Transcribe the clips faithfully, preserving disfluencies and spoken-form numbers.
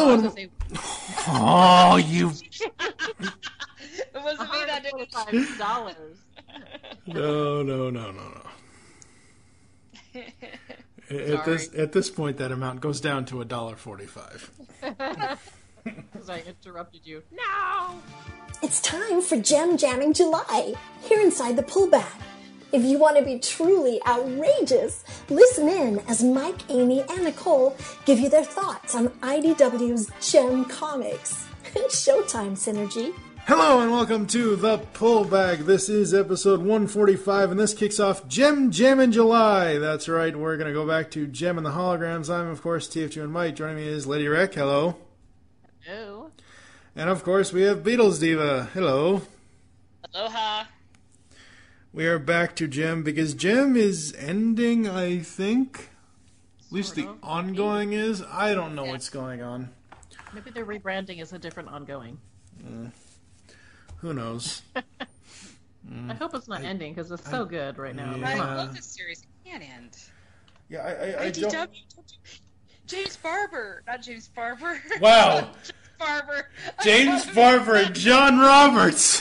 Hello, and say... oh, you. It wasn't me that did it. Five dollars. No, no, no, no, no. At this at this point, that amount goes down to a dollar forty-five. Because I interrupted you. No! It's time for Gem Jamming July, here inside the Pull Bag. If you want to be truly outrageous, listen in as Mike, Amy, and Nicole give you their thoughts on I D W's Gem Comics. Showtime synergy. Hello and welcome to the Pull Bag. This is episode one forty-five, and this kicks off Gem Jammin' July. That's right, we're going to go back to Gem and the Holograms. I'm, of course, T F two and Mike. Joining me is Lady Rec. Hello. Hello. And, of course, we have Beatles Diva. Hello. Aloha. We are back to Gem because Gem is ending, I think. At least Sort the of. ongoing is. I don't know what's going on. Maybe their rebranding is a different ongoing. Mm. Who knows? I hope it's not ending because it's so good right now. Yeah. I Come on. love this series. It can't end. Yeah, I, I, I I D W. don't... James Barber. Not James Barber. Wow. James Barber. James Barber and John Roberts.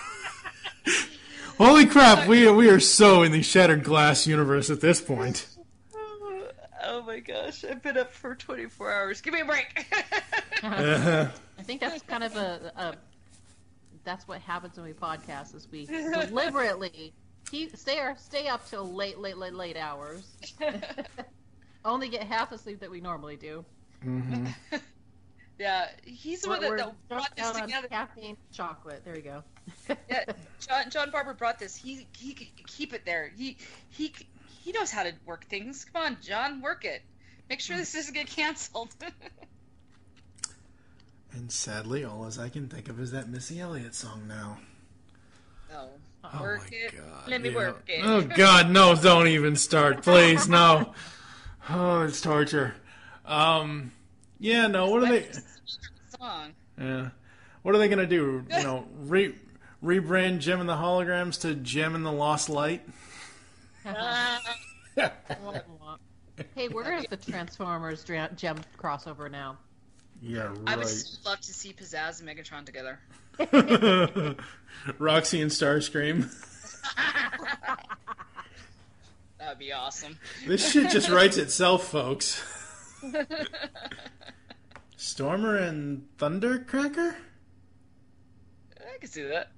Holy crap, we, we are so in the Shattered Glass universe at this point. Oh my gosh, I've been up for twenty-four hours. Give me a break. Uh-huh. I think that's kind of a, a that's what happens when we podcast is we deliberately keep stay stay up till late late late late hours. Only get half the sleep that we normally do. Mm-hmm. Yeah, he's the We're, one that, we're that brought this drunk out on together. caffeine chocolate. There you go. Yeah, John, John Barber brought this. He he could keep it there. He he he knows how to work things. Come on, John, work it. Make sure this doesn't get canceled. And sadly, all as I can think of is that Missy Elliott song now. No, Oh work my it. God, Let me yeah. work it. Oh God, no! Don't even start, please. No. Oh, it's torture. Um, yeah, no. What are they? Song. Yeah, what are they gonna do? You know, re rebrand Gem and the Holograms to Gem and the Lost Light? Ah. Hey, where is the Transformers dra- Gem crossover now? Yeah, I would right. still love to see Pizzazz and Megatron together. Roxy and Starscream. That would be awesome. This shit just writes itself, folks. Stormer and Thundercracker? I can see that.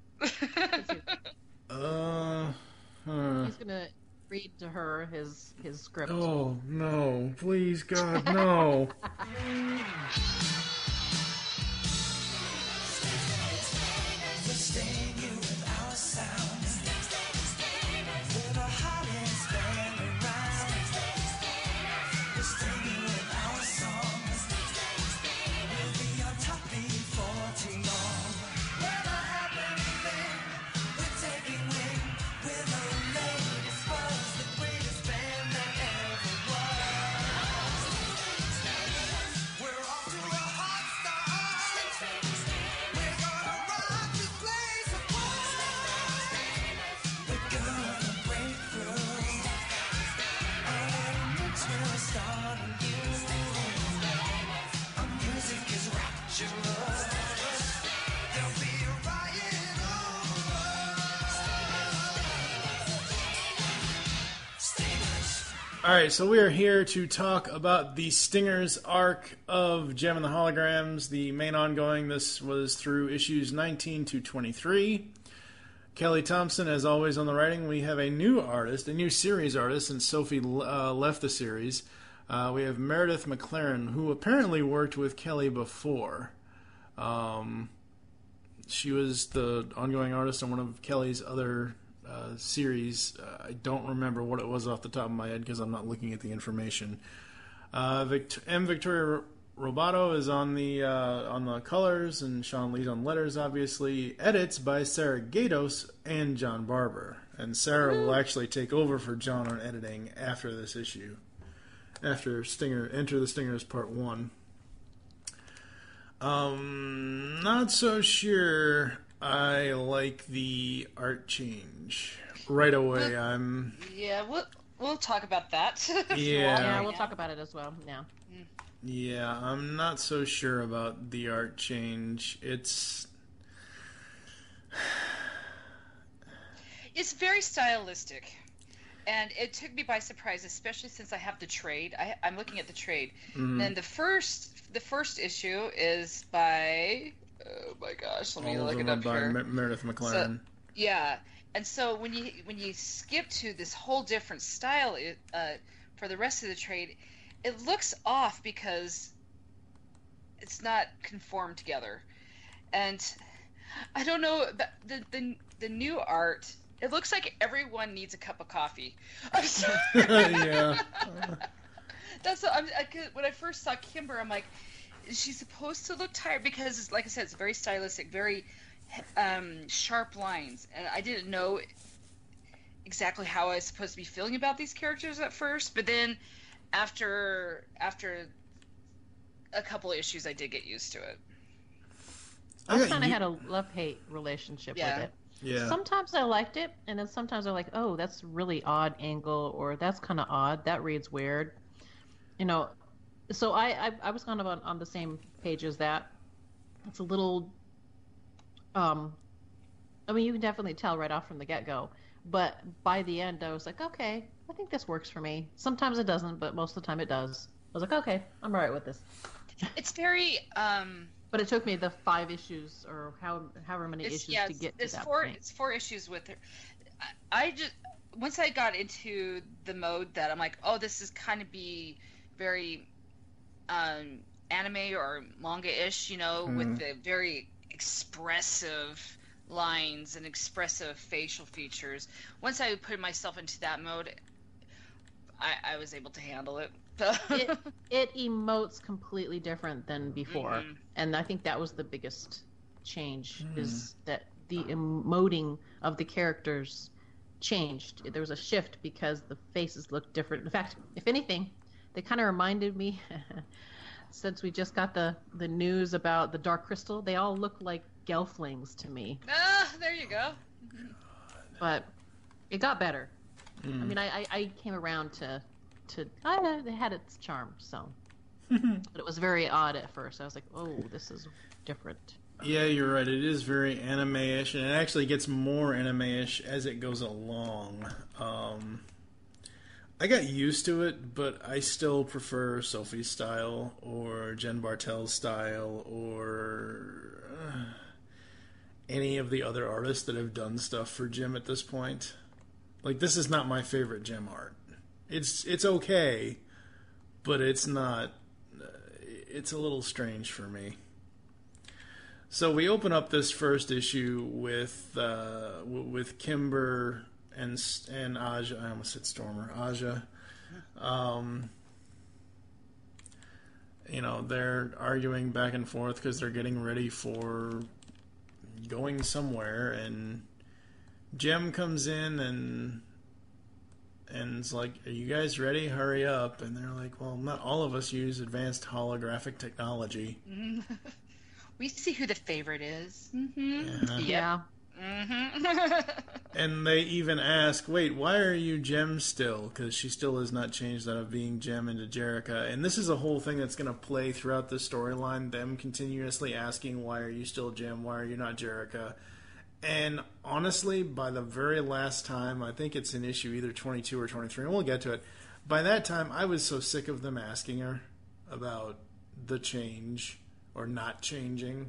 Uh, huh. He's gonna read to her his his script. Oh, no. Please, God, no. Alright, so we are here to talk about the Stingers arc of Gem and the Holograms, the main ongoing. This was through issues nineteen to twenty-three. Kelly Thompson, as always, on the writing. We have a new artist, a new series artist, since Sophie uh, left the series. Uh, we have Meredith McLaren, who apparently worked with Kelly before. Um, she was the ongoing artist on one of Kelly's other Uh, series. Uh, I don't remember what it was off the top of my head because I'm not looking at the information. Uh, Vict- M. Victoria Roboto is on the uh, on the colors, and Sean Lee's on letters. Obviously, edits by Sarah Gatos and John Barber. And Sarah will actually take over for John on editing after this issue, after Stinger Enter the Stingers Part One. Um, not so sure. I like the art change right away. I'm Yeah, we'll we'll talk about that. Yeah. Yeah, we'll talk about it as well now. Yeah, I'm not so sure about the art change. It's It's very stylistic, and it took me by surprise, especially since I have the trade. I, I'm looking at the trade. mm, And the first, the first issue is by, oh my gosh, let me all of look them it are up by here. Mer- Meredith McLaren. Yeah, and so when you when you skip to this whole different style it, uh, for the rest of the trade, it looks off because it's not conformed together, and I don't know but the the the new art. It looks like everyone needs a cup of coffee. I'm sorry. Yeah. That's what I'm, I, could- when I first saw Kimber, I'm like, is she supposed to look tired? Because, it's, like I said, it's very stylistic, very um, sharp lines, and I didn't know exactly how I was supposed to be feeling about these characters at first. But then, after after a couple of issues, I did get used to it. I got kind of you- had a love-hate relationship Yeah. with it. Yeah. Sometimes I liked it, and then sometimes I'm like, oh, that's really odd angle, or that's kind of odd. That reads weird. You know, so I, I, I was kind of on, on the same page as that. It's a little, um, I mean, you can definitely tell right off from the get-go. But by the end, I was like, okay, I think this works for me. Sometimes it doesn't, but most of the time it does. I was like, okay, I'm all right with this. It's very um, But it took me the five issues or how however many It's, issues yeah, to it's, get to it's that four. point. It's four issues with her. I, I just once I got into the mode that I'm like, oh, this is kind of be very um, anime or manga-ish, you know, Mhm. with the very expressive lines and expressive facial features. Once I put myself into that mode, I, I was able to handle it. it, it emotes completely different than before, Mhm. and I think that was the biggest change is that the emoting of the characters changed. There was a shift because the faces looked different. In fact, if anything, they kind of reminded me since we just got the the news about the Dark Crystal, they all look like gelflings to me, Ah, there you go. but it got better. Mm. I mean, I, I, I came around to to I, it had its charm, so but it was very odd at first. I was like, oh, this is different. Yeah, you're right. It is very anime-ish, and it actually gets more anime-ish as it goes along. Um, I got used to it, but I still prefer Sophie's style or Jen Bartel's style or uh, any of the other artists that have done stuff for Jim at this point. Like, this is not my favorite Jim art. It's it's okay, but it's not. Uh, it's a little strange for me. So we open up this first issue with uh, w- with Kimber and and Aja. I almost said Stormer. Aja. Um, you know, they're arguing back and forth because they're getting ready for going somewhere, and Jem comes in and and it's like, "Are you guys ready? Hurry up!" And they're like, "Well, not all of us use advanced holographic technology." We see who the favorite is. Mm-hmm. Yeah. Yep. Yeah. Mm-hmm. And they even ask, wait, why are you Jem still? Because she still has not changed out of being Jem into Jerica. And this is a whole thing that's going to play throughout the storyline, them continuously asking, why are you still Jem? Why are you not Jerica? And honestly, by the very last time, I think it's in issue either twenty-two or twenty-three, and we'll get to it. By that time, I was so sick of them asking her about the change or not changing.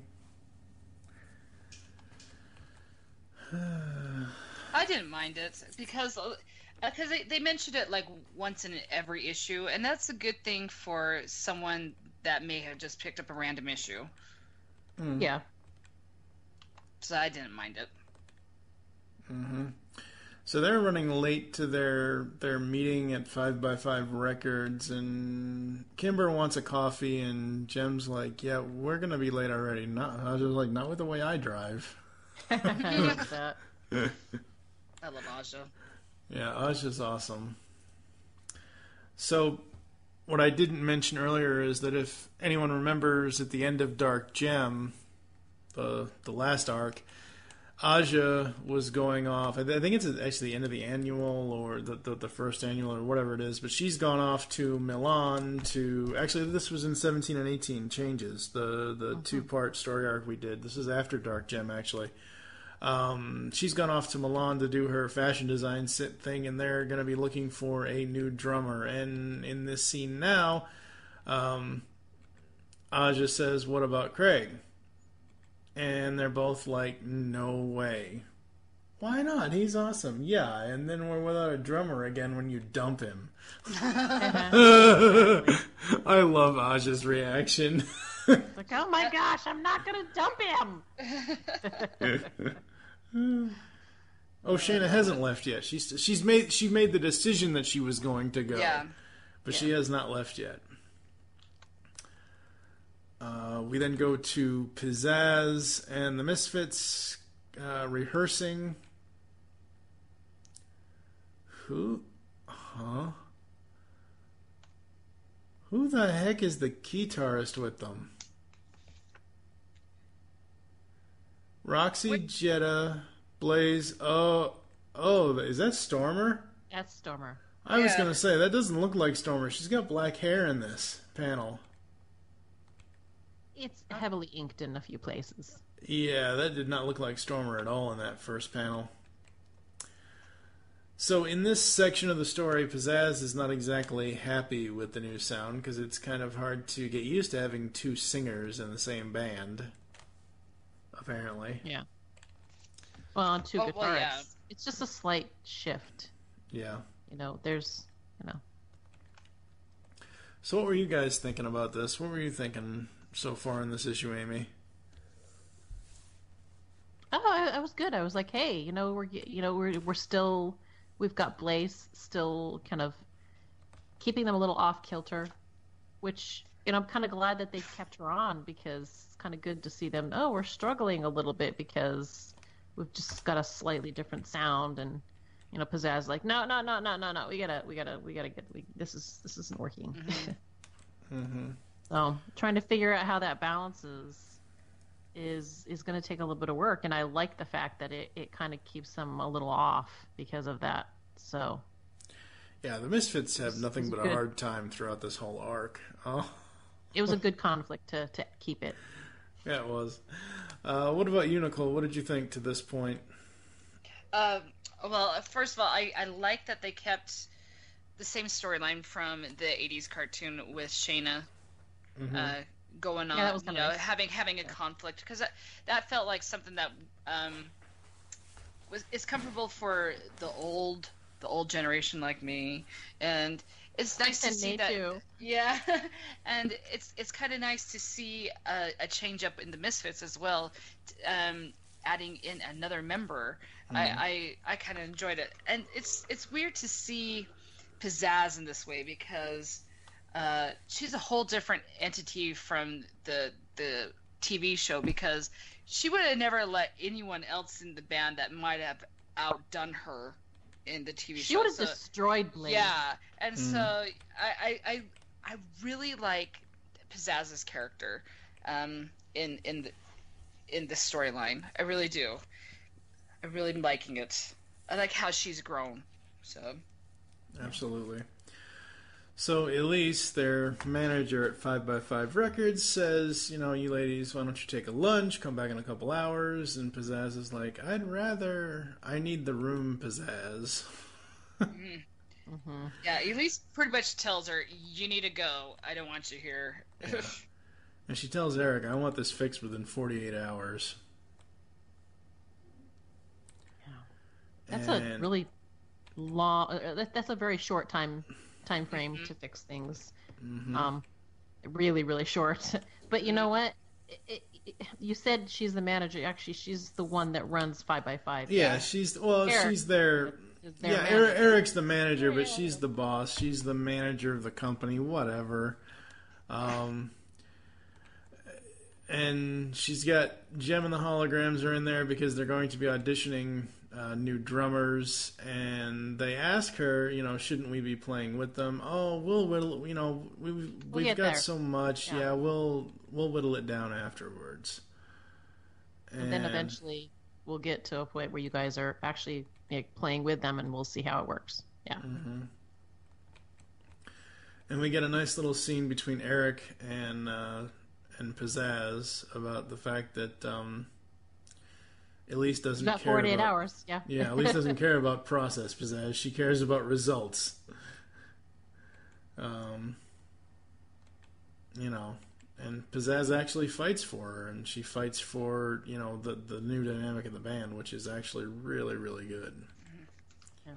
I didn't mind it because because they, they mentioned it like once in every issue, and that's a good thing for someone that may have just picked up a random issue. Mm. Yeah. So I didn't mind it. Mm-hmm. So they're running late to their their meeting at Five by Five Records, and Kimber wants a coffee, and Jem's like, "Yeah, we're gonna be late already." Not, I was just like, "Not with the way I drive." I love that. I love Aja. Yeah, Aja's awesome. So, what I didn't mention earlier is that if anyone remembers at the end of Dark Gem, the the last arc, Aja was going off. I think it's actually the end of the annual or the, the the first annual or whatever it is. But she's gone off to Milan to. Actually, this was in seventeen and eighteen changes. The the mm-hmm. two part story arc we did. This is after Dark Gem actually. Um, she's gone off to Milan to do her fashion design sit thing, and they're going to be looking for a new drummer. And in this scene now, um, Aja says, "What about Craig?" And they're both like, no way. Why not? He's awesome. Yeah, and then we're without a drummer again when you dump him. I love Aja's reaction. Like, oh my gosh, I'm not going to dump him. Oh, Shayna hasn't left yet. She's she's made she made the decision that she was going to go. Yeah. But yeah. she has not left yet. Uh, we then go to Pizzazz and the Misfits uh, rehearsing. Who? Huh? Who the heck is the guitarist with them? Roxy, Wait. Jetta, Blaze. Oh, oh, is that Stormer? That's Stormer. I yeah. was going to say, that doesn't look like Stormer. She's got black hair in this panel. It's heavily inked in a few places. Yeah, that did not look like Stormer at all in that first panel. So in this section of the story, Pizzazz is not exactly happy with the new sound because it's kind of hard to get used to having two singers in the same band, apparently. Yeah. Well, on two well, guitarists. Well, yeah. It's just a slight shift. Yeah. You know, there's, you know. So what were you guys thinking about this? What were you thinking so far in this issue, Amy? Oh, I, I was good. I was like, hey, you know, we're you know we're we're still we've got Blaze still kind of keeping them a little off kilter, which you know I'm kind of glad that they kept her on because it's kind of good to see them. Oh, we're struggling a little bit because we've just got a slightly different sound, and you know, Pizzazz like, no, no, no, no, no, no, we gotta, we gotta, we gotta get. We, this is this isn't working. Mm-hmm. mm-hmm. So trying to figure out how that balances is is going to take a little bit of work, and I like the fact that it, it kind of keeps them a little off because of that. So yeah, the Misfits have nothing but good. a hard time throughout this whole arc. Oh, it was a good conflict to, to keep it. Yeah, it was. Uh, what about you, Nicole? What did you think to this point? Um, well, first of all, I, I like that they kept the same storyline from the eighties cartoon with Shayna. Mm-hmm. Uh, going on, yeah, that was you know, nice. having having a yeah. conflict because that, that felt like something that um, was is comfortable for the old the old generation like me, and it's nice to and see me that. Too. Yeah, and it's it's kind of nice to see a, a change up in the Misfits as well, um, adding in another member. Mm-hmm. I I, I kind of enjoyed it, and it's it's weird to see Pizzazz in this way because. Uh, she's a whole different entity from the the T V show because she would have never let anyone else in the band that might have outdone her in the T V she show. She would have so, destroyed Blaze. Yeah, and mm. so I, I I I really like Pizzazz's character um, in in the in this storyline. I really do. I'm really liking it. I like how she's grown. So absolutely. So Elise, their manager at five by five Records, says, you know, you ladies, why don't you take a lunch, come back in a couple hours? And Pizzazz is like, I'd rather, I need the room, Pizzazz. mm-hmm. Mm-hmm. Yeah, Elise pretty much tells her, you need to go. I don't want you here. Yeah. And she tells Eric, I want this fixed within forty-eight hours. Yeah. That's and... a really long, uh, that, that's a very short time time frame mm-hmm. to fix things. Mm-hmm. Um, really, really short. But you know what? It, it, it, you said she's the manager. Actually, she's the one that runs five by five. Yeah, yeah. she's well, Eric she's their. their yeah, Eric, Eric's the manager, but she's the boss. She's the manager of the company. Whatever. Um, and she's got Gem and the Holograms are in there because they're going to be auditioning. Uh, new drummers, and they ask her, you know, shouldn't we be playing with them? Oh, we'll whittle, you know, we, we've, we'll we've got there. so much. Yeah. yeah, we'll we'll whittle it down afterwards. And, and then eventually, we'll get to a point where you guys are actually like, playing with them, and we'll see how it works. Yeah. Mm-hmm. And we get a nice little scene between Eric and uh, and Pizzazz about the fact that um, Elise doesn't About care forty-eight about, hours. Yeah. Yeah, Elise doesn't care about process, Pizzazz. She cares about results. Um, you know, and Pizzazz actually fights for her, and she fights for, you know, the, the new dynamic of the band, which is actually really, really good. Yeah.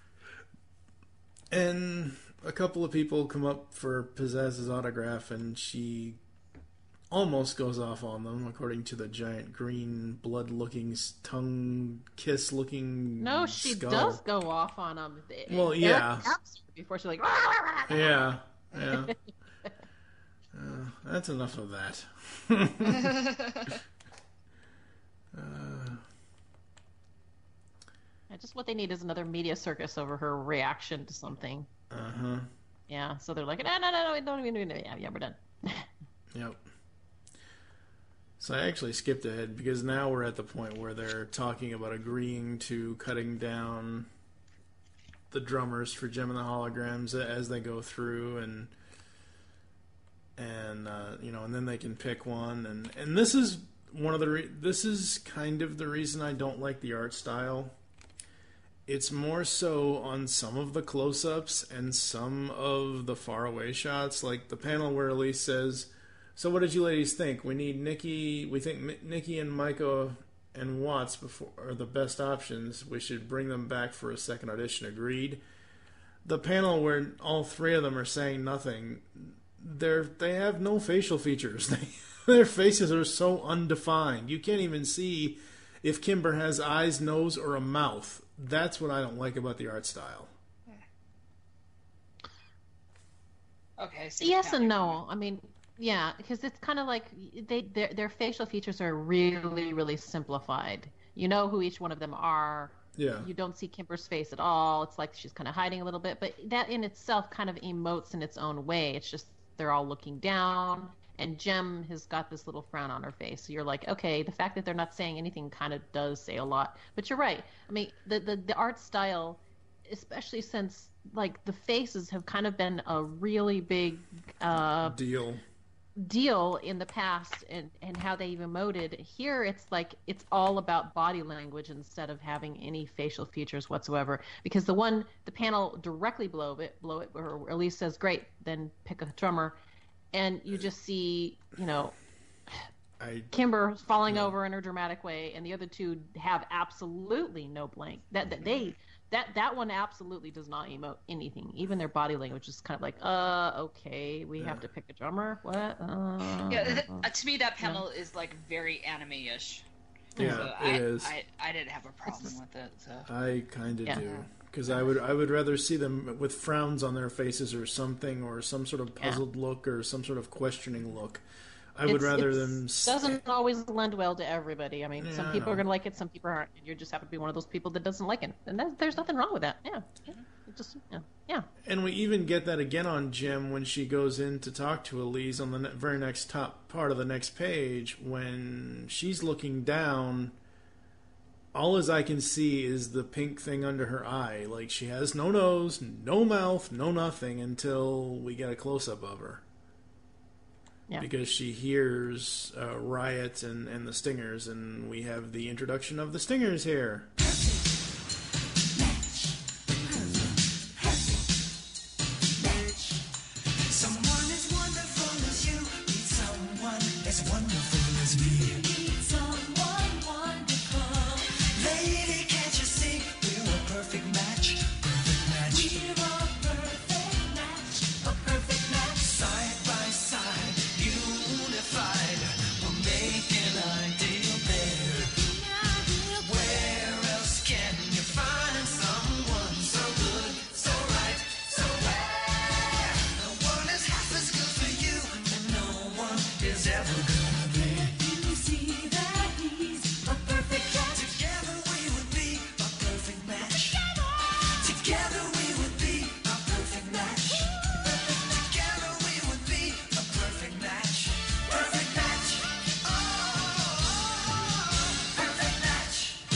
And a couple of people come up for Pizzazz's autograph, and she almost goes off on them, according to the giant green blood-looking, tongue-kiss-looking No, she skull. does go off on them. Well, yeah. Before she's like, Yeah, yeah. Uh, that's enough of that. uh, Yeah, just what they need is another media circus over her reaction to something. uh-huh. Yeah, so they're like, no, no, no, no, don't even, yeah, yeah, we're done. Yep. So I actually skipped ahead because now we're at the point where they're talking about agreeing to cutting down the drummers for Gem and the Holograms as they go through, and and uh, you know, and then they can pick one, and and this is one of the re- this is kind of the reason I don't like the art style. It's more so on some of the close-ups and some of the faraway shots, like the panel where Elise says, "So what did you ladies think? We need Nikki. We think Nikki and Micah and Watts before are the best options. We should bring them back for a second audition." Agreed. The panel where all three of them are saying nothing, they're they have no facial features. They, their faces are so undefined. You can't even see if Kimber has eyes, nose, or a mouth. That's what I don't like about the art style. Okay. So Yes and no. I mean, yeah, because it's kind of like they their, their facial features are really, really simplified. You know who each one of them are. Yeah. You don't see Kimber's face at all. It's like she's kind of hiding a little bit, but that in itself kind of emotes in its own way. It's just they're all looking down, and Gem has got this little frown on her face. So you're like, okay, the fact that they're not saying anything kind of does say a lot. But you're right. I mean, the the, the art style, especially since like the faces have kind of been a really big uh, Deal. deal in the past, and, and how they've emoted. Here it's like it's all about body language instead of having any facial features whatsoever, because the one the panel directly below it below it where Elise says great, then pick a drummer, and you just see, you know, I Kimber falling yeah. over in her dramatic way, and the other two have absolutely no blank. That, that they that that one absolutely does not emote anything. Even their body language is kind of like, uh, okay, we yeah. have to pick a drummer. What? Uh, yeah, uh, to me that panel yeah. is like very anime-ish. Yeah, so it I, is. I, I didn't have a problem with it. So I kind of yeah. do, because I would I would rather see them with frowns on their faces or something, or some sort of puzzled yeah. look, or some sort of questioning look. I would it's, rather it's, them. Doesn't always lend well to everybody. I mean, yeah, some I people know. are going to like it, some people aren't. And you just happen to be one of those people that doesn't like it, and that, there's nothing wrong with that. Yeah, yeah. It just yeah, yeah. And we even get that again on Gem when she goes in to talk to Elise on the ne- very next top part of the next page, when she's looking down. All as I can see is the pink thing under her eye. Like, she has no nose, no mouth, no nothing until we get a close-up of her. Yeah. Because she hears uh, Riot and, and the Stingers, and we have the introduction of the Stingers here. Someone as wonderful as you need someone as wonderful as me. Need someone wonderful. Lady, can't you see we're a perfect match? Perfect match. We're a perfect match. A perfect match. Side by side, unified. We'll make an ideal pair. Where else can you find someone so good, so right, so rare? No one is half as good for you, and no one is ever gonna be. You see that he's a perfect match. Together we would be a perfect match. Together we would be a perfect match. Together we would be a perfect match. Perfect match. Oh, perfect match.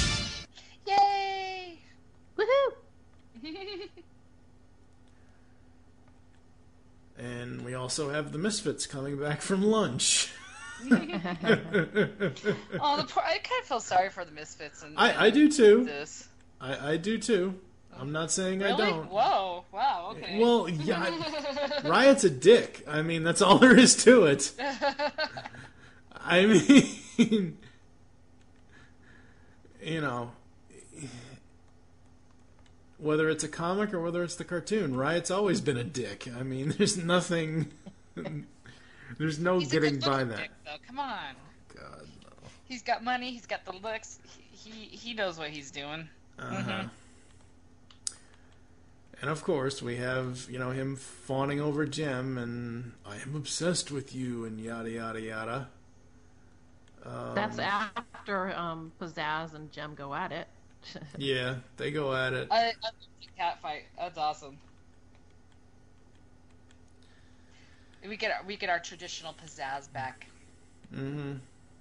also have the Misfits coming back from lunch. Oh, the poor, I kind of feel sorry for the Misfits. And, I, I do too. This. I, I do too. I'm not saying I Really? don't. Whoa! Wow. Okay. Well, yeah, I- Riot's a dick. I mean, that's all there is to it. I mean, you know, whether it's a comic or whether it's the cartoon, Riot's always been a dick. I mean, there's nothing, there's no He's a getting good by looking that. dick, though. Come on. God, no. He's got money. He's got the looks. He he, he knows what he's doing. Uh-huh. And of course, we have, you know, him fawning over Jem and I am obsessed with you and yada, yada, yada. Um, That's after um, Pizzazz and Jem go at it. Yeah, they go at it. I, I love the cat fight. That's awesome. We get our, we get our traditional pizzazz back. Mm-hmm.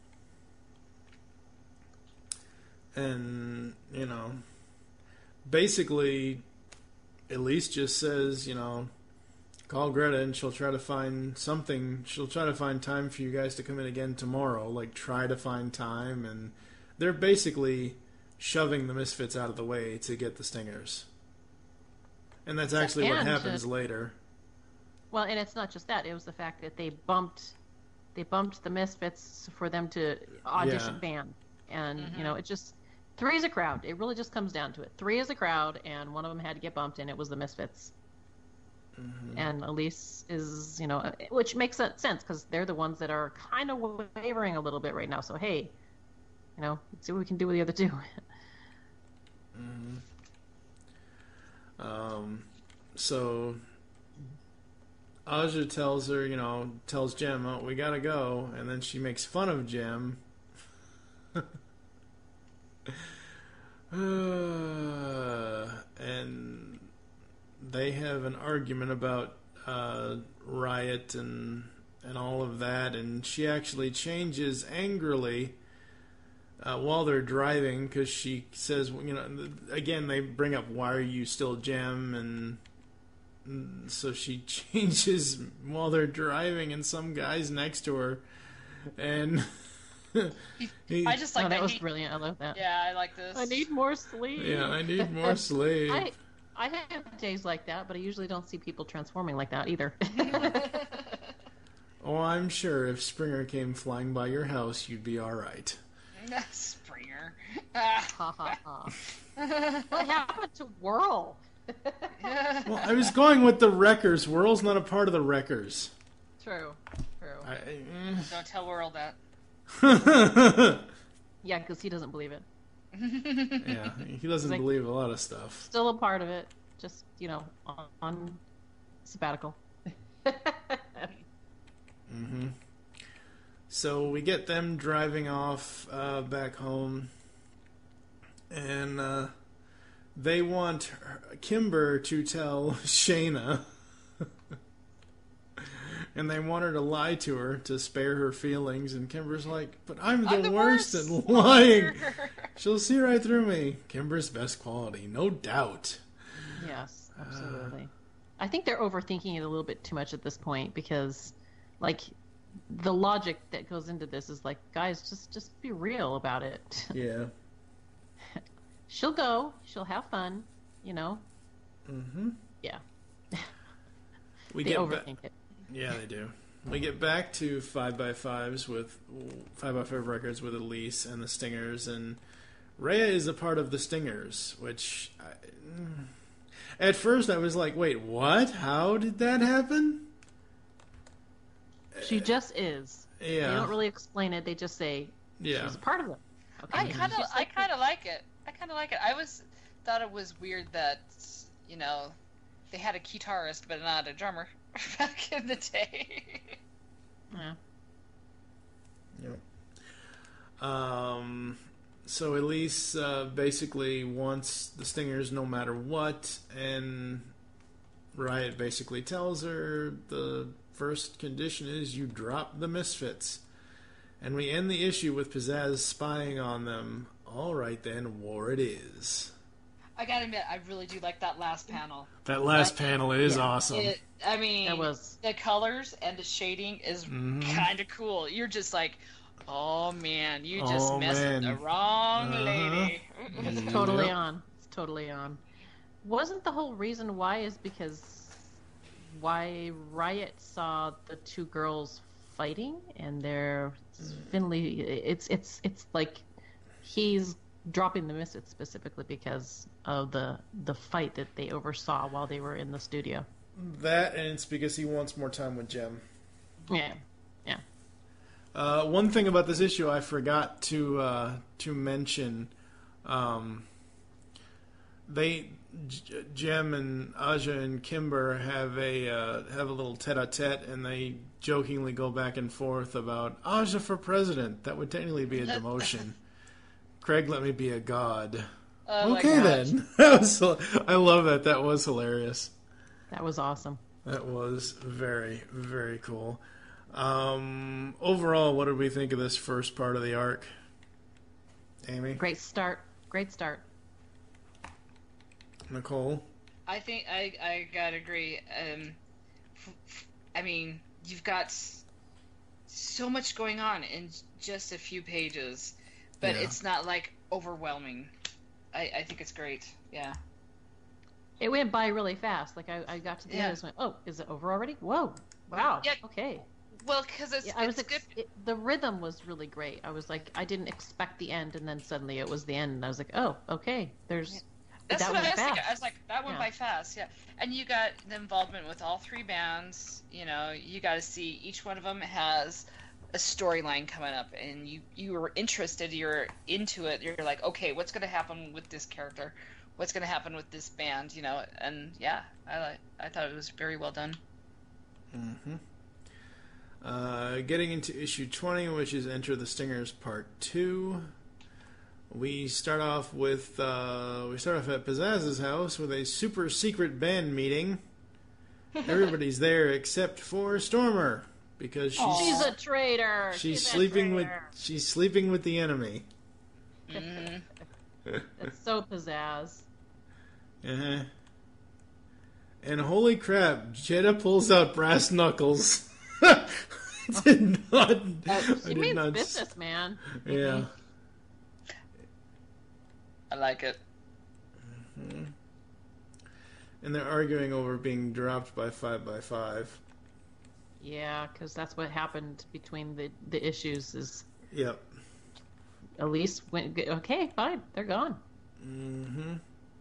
And, you know, basically, Elise just says, you know, call Greta and she'll try to find something. She'll try to find time for you guys to come in again tomorrow. Like, try to find time. And they're basically shoving the Misfits out of the way to get the Stingers. And that's actually what And happens to- later. Well, and it's not just that. It was the fact that they bumped, they bumped the Misfits for them to audition Yeah. band, and you know, it just three is a crowd. It really just comes down to it. Three is a crowd, and one of them had to get bumped, and it was the Misfits. Mm-hmm. And Elise is, you know, which makes sense because they're the ones that are kind of wavering a little bit right now. So hey, you know, let's see what we can do with the other two. Um, so Aja tells her, you know, tells Jem, oh, we gotta go, and then she makes fun of Jem. uh, and they have an argument about uh, Riot and and all of that, and she actually changes angrily Uh, while they're driving, because she says, you know, again, they bring up, why are you still Jem? And, and so she changes while they're driving, and some guy's next to her. And he, I just like oh, that that was he- brilliant. I love that. Yeah, I like this. I need more sleep. yeah, I need more sleep. I I have days like that, but I usually don't see people transforming like that either. Oh, I'm sure if Springer came flying by your house, you'd be all right. Springer. Ah. Ha ha ha. What happened to Whirl? Well, I was going with the Wreckers. Whirl's not a part of the Wreckers. True, true. I, Don't tell World that. I, Yeah, because he doesn't believe it. yeah, he doesn't Like- believe a lot of stuff. Still a part of it, just you know, on, on sabbatical. Mm-hmm. So we get them driving off uh, back home, and uh, they want her, Kimber to tell Shayna, and they want her to lie to her to spare her feelings, and Kimber's like, but I'm the, I'm the worst, worst at lying. She'll see right through me. Kimber's best quality, no doubt. Yes, absolutely. I think they're overthinking it a little bit too much at this point because, like, the logic that goes into this is like, guys, just just be real about it. Yeah. She'll go, she'll have fun, you know. Mm-hmm. Yeah, We they get ba- overthink it. Yeah, they do. We get back to five by fives with five by five records with Elise and the Stingers, and Rhea is a part of the Stingers, which I, at first I was like, wait, what? How did that happen? She just is. Yeah. They don't really explain it. They just say Yeah. she's a part of them. Okay. I kind of, She's I like- kind of like it. I kind of like it. I was thought it was weird that, you know, they had a guitarist but not a drummer back in the day. Yeah. Yep. Um, so Elise uh, basically wants the Stingers no matter what, and Riot basically tells her the first condition is you drop the Misfits. And we end the issue with Pizzazz spying on them. All right then, war it is. I gotta admit, I really do like that last panel. That last Like, panel is yeah. awesome. It, I mean, It was- the colors and the shading is kind of cool. You're just like, oh man, you just Oh, messed man. with the wrong Uh-huh. lady. It's totally Yep. on. It's totally on. Wasn't the whole reason why is because why Riot saw the two girls fighting and they're Finley. It's it's it's like he's dropping the Misfits specifically because of the the fight that they oversaw while they were in the studio. That, and it's because he wants more time with Jem. Yeah, yeah. Uh, one thing about this issue I forgot to uh, to mention, um, they J- Jem and Aja and Kimber have a uh, have a little tete-a-tete, and they jokingly go back and forth about Aja for president. That would technically be a demotion. Craig, let me be a god. Oh my Okay gosh. then. That was I love that. That was hilarious. That was awesome. That was very, very cool. Um, overall, what did we think of this first part of the arc? Amy? Great start. Great start. Nicole? I think I I gotta agree. Um, f- f- I mean, you've got s- so much going on in just a few pages, but Yeah. it's not like overwhelming. I I think it's great. Yeah. It went by really fast. Like I, I got to the Yeah. end and went, oh, is it over already? Whoa. Wow. Yeah. Okay. Well, because it's Yeah, I was it's ex- good. it, the rhythm was really great. I was like, I didn't expect the end, and then suddenly it was the end, and I was like, oh, okay. There's That's that what I went was thinking. fast. I was like, that went Yeah. by fast, yeah. And you got the involvement with all three bands. You know, you got to see each one of them has a storyline coming up, and you you were interested. You're into it. You're like, okay, what's going to happen with this character? What's going to happen with this band? You know, and yeah, I like. I thought it was very well done. Mm-hmm. Uh, getting into issue twenty, which is Enter the Stingers Part two. We start off with uh, we start off at Pizzazz's house with a super secret band meeting. Everybody's there except for Stormer because she's she's a traitor. she's She's a sleeping with traitor. she's sleeping with the enemy. It's so pizzazz. Uh-huh. And holy crap, Jeddah pulls out brass knuckles. did not. Uh, I she did means not- business, man. Yeah. I like it. And they're arguing over being dropped by five by five. Yeah, because that's what happened between the the issues. Is Yep. Elise went, okay, fine, they're gone. Mm-hmm.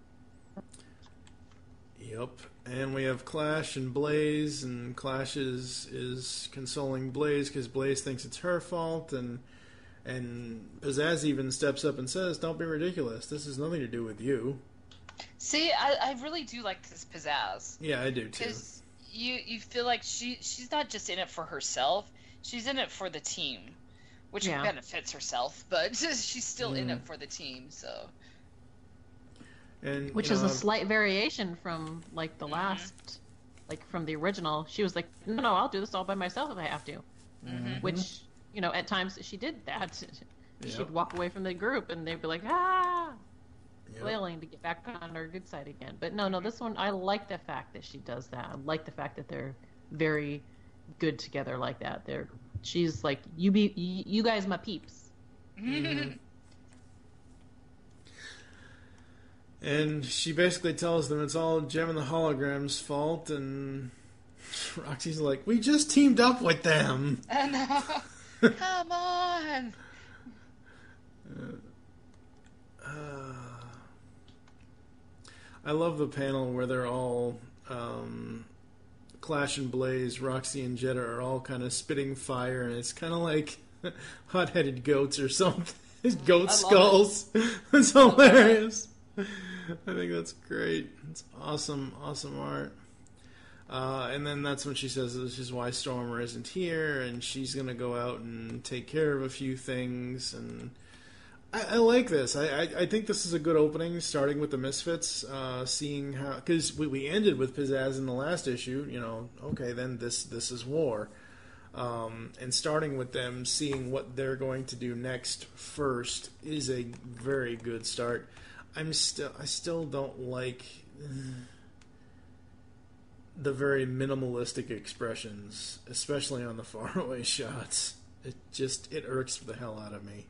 Yep. And we have Clash and Blaze, and Clash is, is consoling Blaze because Blaze thinks it's her fault, and and Pizzazz even steps up and says, "Don't be ridiculous. This has nothing to do with you." See, I, I really do like this pizzazz. Yeah, I do too. Because you you feel like she she's not just in it for herself, she's in it for the team, which Yeah. benefits herself, but she's still in Mm. it for the team. So And Which you is know, a slight variation from like the last, like from the original. She was like, no, no, I'll do this all by myself if I have to. Which, you know, at times she did that. Yep. She'd walk away from the group and they'd be like, ah, Yep. flailing to get back on her good side again. But no, no, this one, I like the fact that she does that. I like the fact that they're very good together like that. They're, she's like, you be, you, you guys my peeps. And she basically tells them it's all Gem and the Hologram's fault, and Roxy's like, "We just teamed up with them." and come on, I love the panel where they're all um, Clash and Blaze, Roxy and Jeddah are all kind of spitting fire, and it's kind of like hot-headed goats or something. Goat love skulls. It's hilarious. I think that's great. It's awesome, awesome art. Uh, and then that's when she says this is why Stormer isn't here, and she's going to go out and take care of a few things. And I, I like this. I, I, I think this is a good opening, starting with the Misfits, uh, seeing how... Because we, we ended with Pizzazz in the last issue, you know, okay, then this, this is war. Um, and starting with them, seeing what they're going to do next first is a very good start. I'm still I still don't like the very minimalistic expressions, especially on the faraway shots. It just it irks the hell out of me.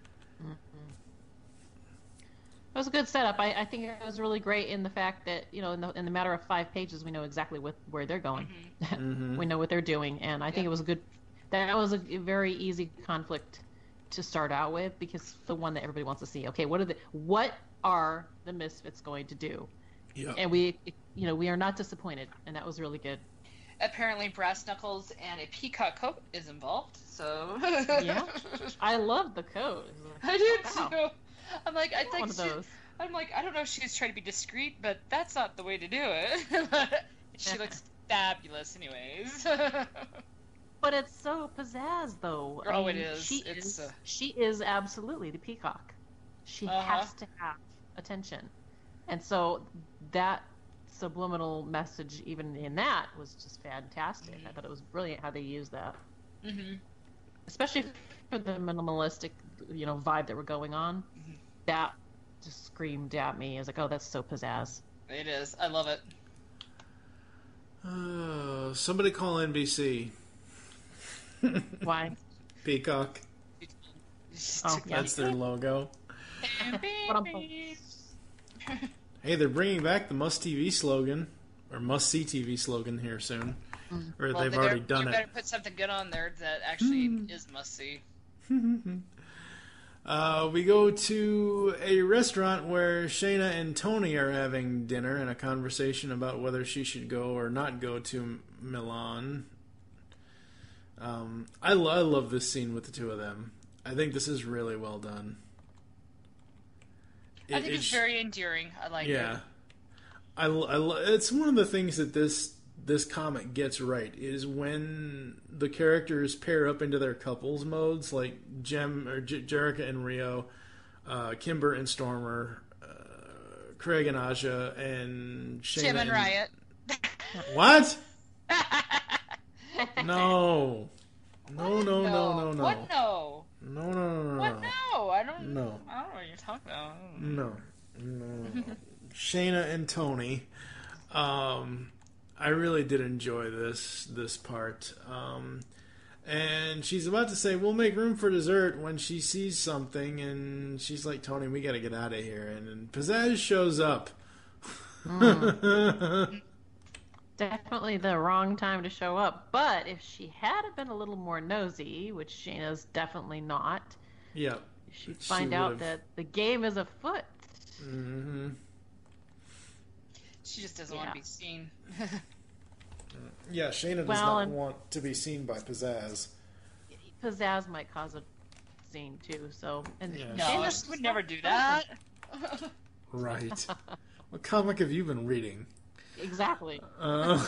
It was a good setup. I, I think it was really great in the fact that, you know, in the in the matter of five pages, we know exactly what, where they're going. Mm-hmm. We know what they're doing, and I think it was a good. That was a very easy conflict to start out with, because the one that everybody wants to see. Okay, what are the what are the Misfits going to do? Yeah. And we, you know, we are not disappointed, and that was really good. Apparently, brass knuckles and a peacock coat is involved. So Yeah, I love the coat. I do Wow. too. I'm like, I want think one of she, those. I'm like, I don't know if she's trying to be discreet, but that's not the way to do it. She looks fabulous, anyways. But it's so pizzazz, though. I Oh, it mean, is. She It's, is. uh, She is absolutely the peacock. She Uh-huh. has to have attention, and so that subliminal message, even in that, was just fantastic. I thought it was brilliant how they used that, hmm especially for the minimalistic, you know, vibe that we're going on. That just screamed at me. I was like, oh, that's so pizzazz. It is. I love it. Uh, somebody call N B C. Why? Peacock. Oh, yeah. That's their logo. But Hey, they're bringing back the Must T V slogan, or Must See T V slogan here soon. Or Well, they've they already better, done you it. better put something good on there that actually is must see. Uh, we go to a restaurant where Shayna and Tony are having dinner and a conversation about whether she should go or not go to Milan. Um, I, lo- I love this scene with the two of them. I think this is really well done. I It- think it's sh- very endearing. I like yeah. it. I, lo- I lo- it's one of the things that this this comic gets right is when the characters pair up into their couples modes, like Jem or J- Jerica and Rio, uh, Kimber and Stormer, uh, Craig and Aja, and Shayna Tim and Riot. What? No. No, no, no, no, no. What no? No, no, no, no. What no? I don't No. I don't know what you're talking about. No, no. Shayna and Tony. Um, I really did enjoy this this part. Um, and she's about to say, "We'll make room for dessert," when she sees something, and she's like, "Tony, we got to get out of here." And then Pizzazz shows up. Definitely the wrong time to show up. But if she had been a little more nosy, which Shayna's definitely not, Yep. she'd She find out would've- that the game is afoot. Mm-hmm. She just doesn't want Yeah. to be seen. Yeah, Shayna does Well, not and- want to be seen by Pizzazz. Pizzazz might cause a scene too. So, and Yeah. No, Shayna's she would never do that. Right. What comic have you been reading? Exactly. Uh,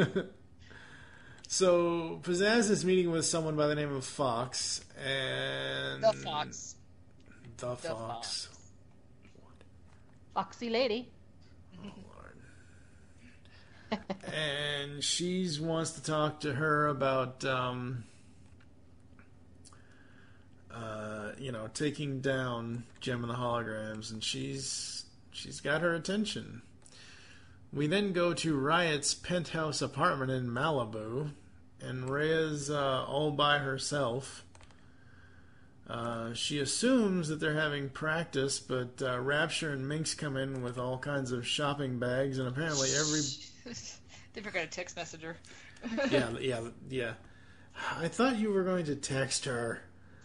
so Pizzazz is meeting with someone by the name of Fox, and The Fox. The Fox. The Fox. Foxy lady. Oh, Lord. And she wants to talk to her about, um, uh, you know, taking down Gem and the Holograms, and she's she's got her attention. We then go to Riot's penthouse apartment in Malibu, and Rhea's uh, all by herself. Uh, she assumes that they're having practice, but uh, Rapture and Minx come in with all kinds of shopping bags, and apparently every... They forgot to text message her. yeah, yeah, yeah. I thought you were going to text her.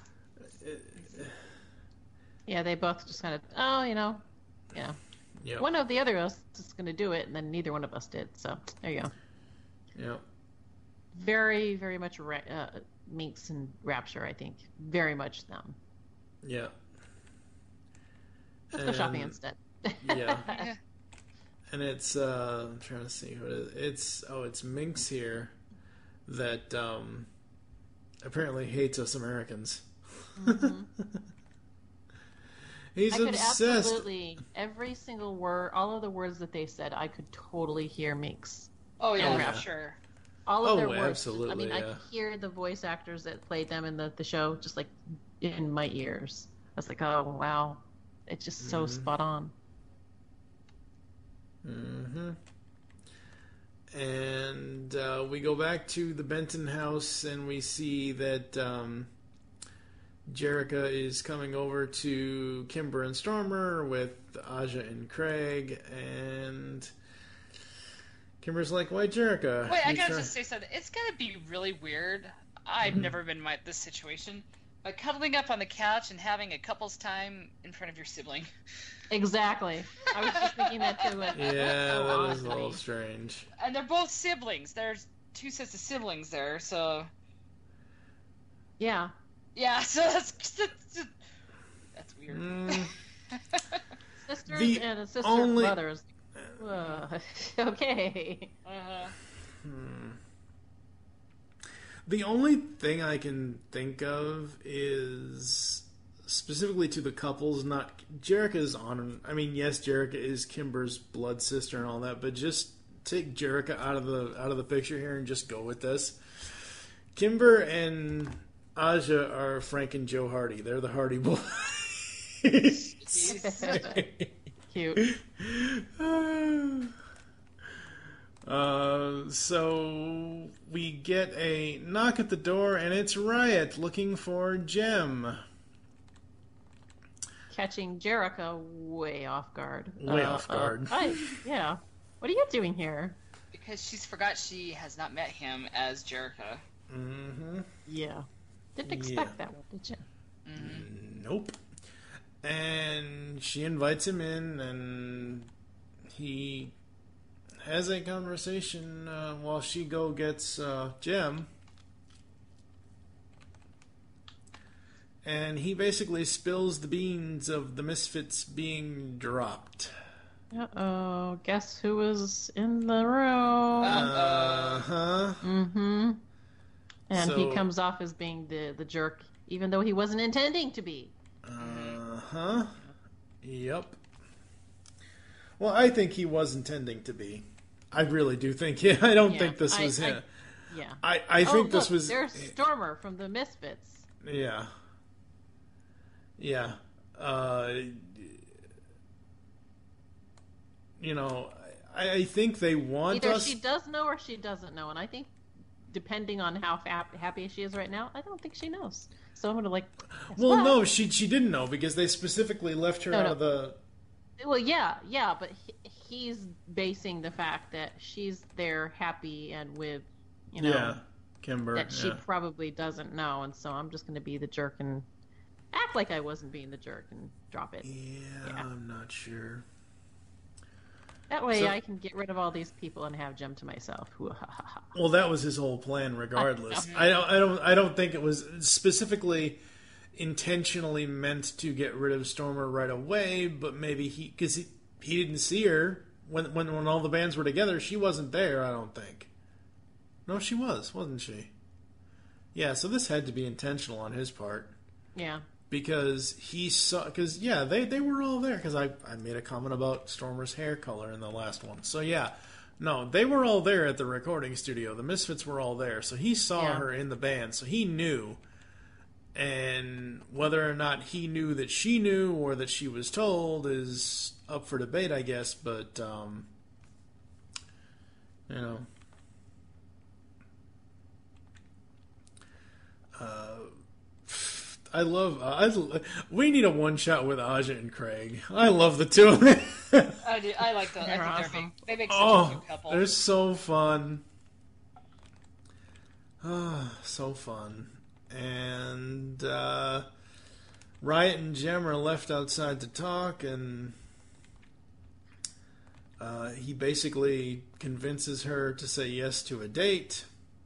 Yeah, they both just kind of, oh, you know, yeah. Yep. One of the other of us is going to do it, and then neither one of us did. So there you go. Yep. Very, very much ra- uh, Minx and Rapture, I think. Very much them. Yeah. Let's go shopping And- instead. Yeah. Yeah. And it's uh I'm trying to see who it is. It's oh it's Minx here that um apparently hates us Americans. Mm-hmm. He's I could obsessed. absolutely, every single word, all of the words that they said, I could totally hear Minx. Oh yeah, Oh, for yeah. sure. All of Oh, their words. I absolutely, mean, I yeah. could hear the voice actors that played them in the, the show just like in my ears. I was like, oh, wow. It's just so Mhm. spot on. Mm-hmm. And uh, we go back to the Benton house, and we see that um, Jerrica is coming over to Kimber and Stormer with Aja and Craig, and Kimber's like, "Why, Jerrica?" Wait, I You gotta try- just say something. It's gonna be really weird. I've Mm-hmm. never been in my, this situation. But cuddling up on the couch and having a couple's time in front of your sibling. Exactly. I was just thinking that too. With, Yeah, so that is a oddly. little strange. And they're both siblings. There's two sets of siblings there, so Yeah. yeah, so that's that's, that's weird. Mm, Sisters The and a sister only- brothers. Uh, okay. Uh-huh. The only thing I can think of is specifically to the couples, not Jerrica's on. I mean, yes, Jerrica is Kimber's blood sister and all that, but just take Jerrica out of the out of the picture here and just go with this. Kimber and Aja are Frank and Joe Hardy. They're the Hardy Boys. Cute. Uh, so we get a knock at the door, and it's Riot looking for Jem. Catching Jerrica way off guard. Way Uh, off uh, guard. I, yeah. What are you doing here? Because she's forgot she has not met him as Jerrica. Mm-hmm. Yeah. Didn't expect Yeah. that one, did you? Nope. And she invites him in, and he has a conversation uh, while she go gets uh, Jem. And he basically spills the beans of the Misfits being dropped. Uh-oh. Guess who was in the room? Uh huh. Mm-hmm. And So- he comes off as being the, the jerk, even though he wasn't intending to be. Uh huh. Yep. Well, I think he was intending to be. I really do think. Yeah, I don't Yeah, think this I- was I- him. Yeah. I, I oh, think this look, was. There's Stormer from the Misfits. Yeah. Yeah. Uh, you know, I, I think they want Either us. she does know or she doesn't know, and I think, depending on how fa- happy she is right now, I don't think she knows. So I'm gonna like. guess Well, what? no, she she didn't know because they specifically left her No, out no. of the. Well, yeah, yeah, but he, he's basing the fact that she's there happy and with, you know, Yeah, Kimber. that she yeah. probably doesn't know, and so I'm just gonna be the jerk and act like I wasn't being the jerk and drop it. Yeah, Yeah. I'm not sure. That way So- I can get rid of all these people and have Jem to myself. Well, that was his whole plan, regardless. I don't, I don't, I don't think it was specifically intentionally meant to get rid of Stormer right away. But maybe he, because he, he didn't see her when, when, when all the bands were together. She wasn't there. I don't think. No, she was, wasn't she? Yeah. So this had to be intentional on his part Yeah. because he saw. Because yeah, they they were all there. Because I I made a comment about Stormer's hair color in the last one. So yeah. No, they were all there at the recording studio. The Misfits were all there. So he saw Yeah. her in the band. So he knew. And whether or not he knew that she knew or that she was told is up for debate, I guess. But, um, you know. Uh, I love. I, lo- we need a one shot with Aja and Craig. I love the two of them. I do. I like those. I They're think they're awesome. big. They make such a Oh, cute couple. they're so fun. Ah, so fun. And uh, Riot and Jem are left outside to talk, and uh, he basically convinces her to say yes to a date.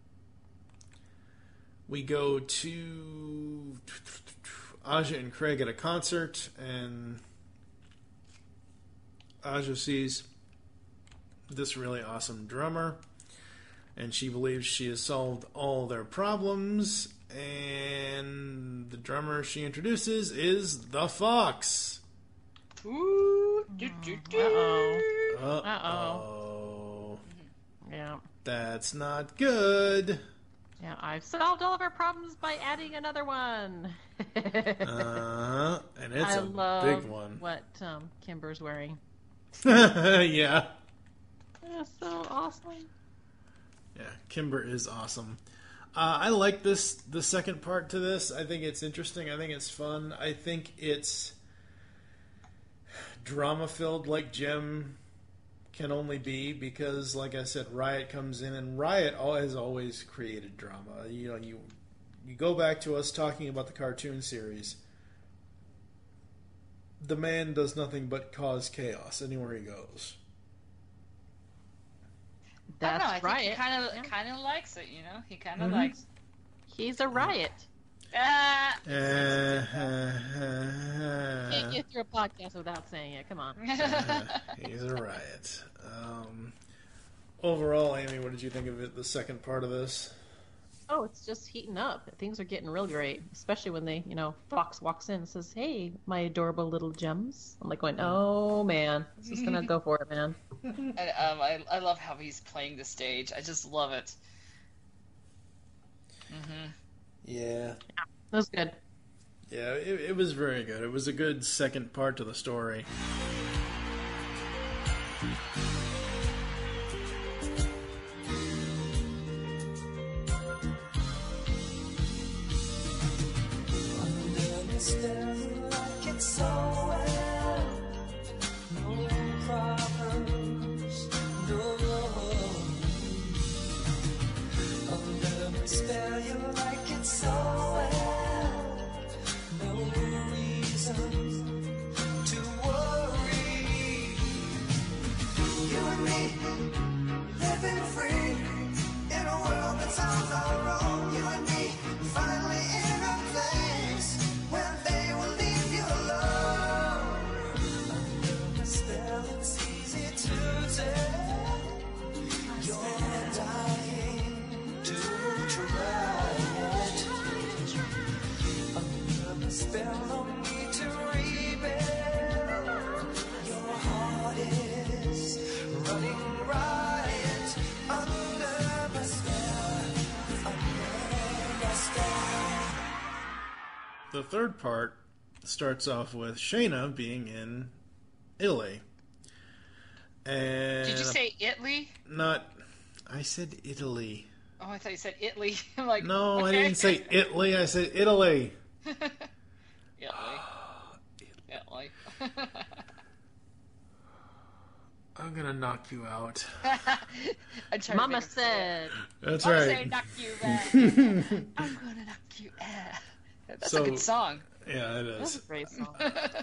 We go to Aja and Craig at a concert, and Aja sees this really awesome drummer, and she believes she has solved all their problems, and the drummer she introduces is the Fox. Ooh, do, do, do. Uh-oh. Uh-oh. Yeah. That's not good. Yeah, I've solved all of our problems by adding another one. Uh, and it's I a love big one. what um, Kimber's wearing. Yeah. That's so awesome. Yeah, Kimber is awesome. Uh, I like this, the second part to this. I think it's interesting. I think it's fun. I think it's drama-filled like Jem can only be because, like I said, Riot comes in, and Riot al- has always created drama. You know, you you go back to us talking about the cartoon series. The man does nothing but cause chaos anywhere he goes. I don't That's know. I think right. he kind of Yeah. kind of likes it. You know, he kind of Mhm. likes. He's a riot. Ah. Can't get through a podcast without saying it. Come on. He's a riot. Um, overall, Amy, what did you think of it? The second part of this? Oh, it's just heating up. Things are getting real great, especially when they, you know, Fox walks in and says, "Hey, my adorable little gems." I'm like going, "Oh man, this is gonna go for it, man." And, um, I I love how he's playing the stage. I just love it. hmm Yeah. That was good. Yeah, it, it was very good. It was a good second part to the story. Under the spell, like it's so well. No problems, no. Under the spell, you like it so well. No reason to worry. You and me living free in a world that sounds all wrong. You and me finally in a place where they will leave you alone. Under the spell, it's easy to tell. You're dying to try it. Under the spell, no need to rebel. Your heart is running riot. Under the spell, under the spell. The third part starts off with Shayna being in Italy. And Did you say Italy? not I said Italy. Oh, I thought you said Italy. I'm like, No, I okay. didn't say Italy. I said Italy. Italy. Italy. I'm gonna knock you out. I'm trying to Mama make him say it. said, That's Mama right. say knock you back. I'm gonna knock you out. That's So- a good song. Yeah, it "That's is. a great song."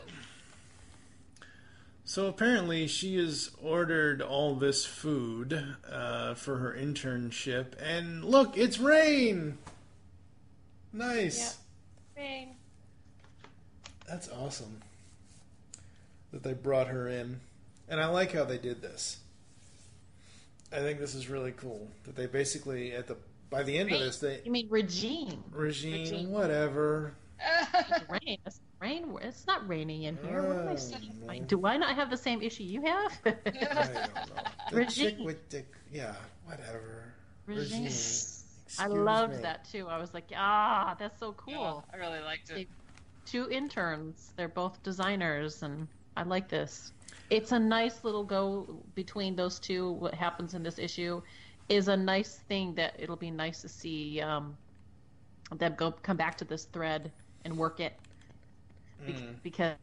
So apparently she has ordered all this food uh, for her internship, and look, it's rain. Nice. Rain. That's awesome that they brought her in, and I like how they did this. I think this is really cool that they basically at the by the end of this they You mean Regine? Regine, Regine. whatever. It's rain. It's rain. It's not raining in here. What am I Oh, saying? no. Do I not have the same issue you have? I don't know. The Regine. chick with the yeah, whatever. Regine. Excuse I loved me. that too. I was like, ah, that's so Yeah, cool. I really liked it. They- Two interns. They're both designers, and I like this. It's a nice little go between those two. What happens in this issue is a nice thing that it'll be nice to see um, them go come back to this thread and work it Be- Mm. because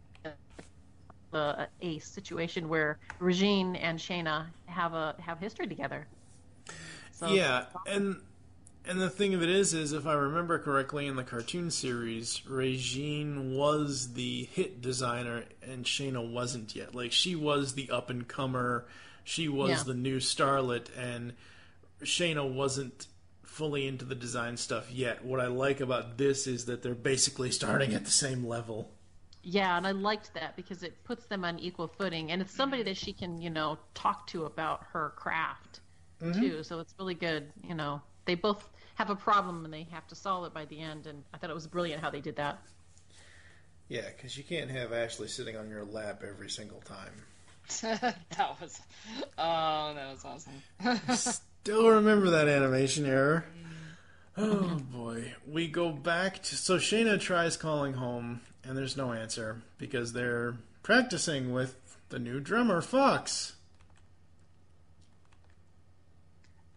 uh, a situation where Regine and Shayna have a have history together. So Yeah, and and the thing of it is, is if I remember correctly, in the cartoon series, Regine was the hit designer, and Shayna wasn't yet. Like she was the up and comer, she was Yeah. the new starlet, and Shayna wasn't fully into the design stuff yet. What I like about this is that they're basically starting at the same level. Yeah, and I liked that because it puts them on equal footing, and it's somebody that she can, you know, talk to about her craft too. So it's really good. You know, they both have a problem and they have to solve it by the end, and I thought it was brilliant how they did that. Yeah, because you can't have Ashley sitting on your lap every single time. That was, oh, that was awesome. Still remember that animation error. Oh boy. We go back to. So Shayna tries calling home, and there's no answer because they're practicing with the new drummer, Fox.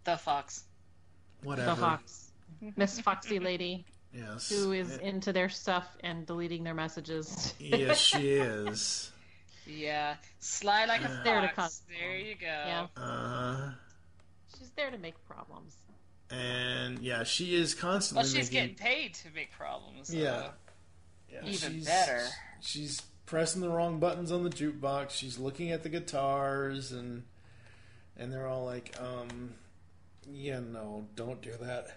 The Fox. Whatever. The Fox. Miss Foxy Lady, Yes. who is Eh, into their stuff and deleting their messages. Yes, she is. Yeah. Sly like a There to fox. cause There you go. Yeah. Uh, She's there to make problems. and yeah, she is constantly Well, she's making. getting paid to make problems. So. Yeah. Yeah, Even she's- better. She's pressing the wrong buttons on the jukebox. She's looking at the guitars, and and they're all like, um, yeah, no, don't do that.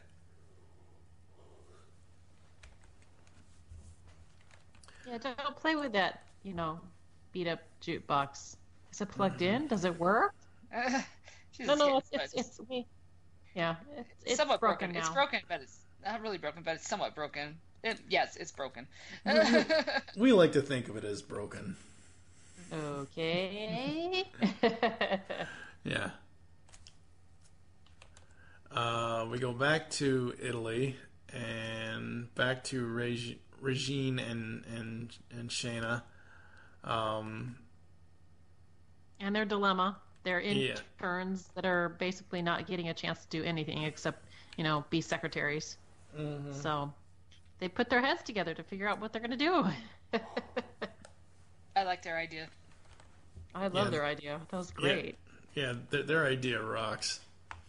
Yeah, don't don't play with that, you know, beat up jukebox. Is it plugged in? Does it work? She's No, no, it's getting- it's, it's we. Yeah, it's, it's somewhat broken, broken. now. It's broken, but it's not really broken, but it's somewhat broken. It, yes, it's broken. We like to think of it as broken. Okay. Yeah. Uh, we go back to Italy and back to Reg- Regine and and and Shayna. Um, And their dilemma. They're Yeah. interns that are basically not getting a chance to do anything except, you know, be secretaries. mhm. So they put their heads together to figure out what they're going to do. I like their idea. I love Yeah. their idea. That was great. Yeah, their, their idea rocks.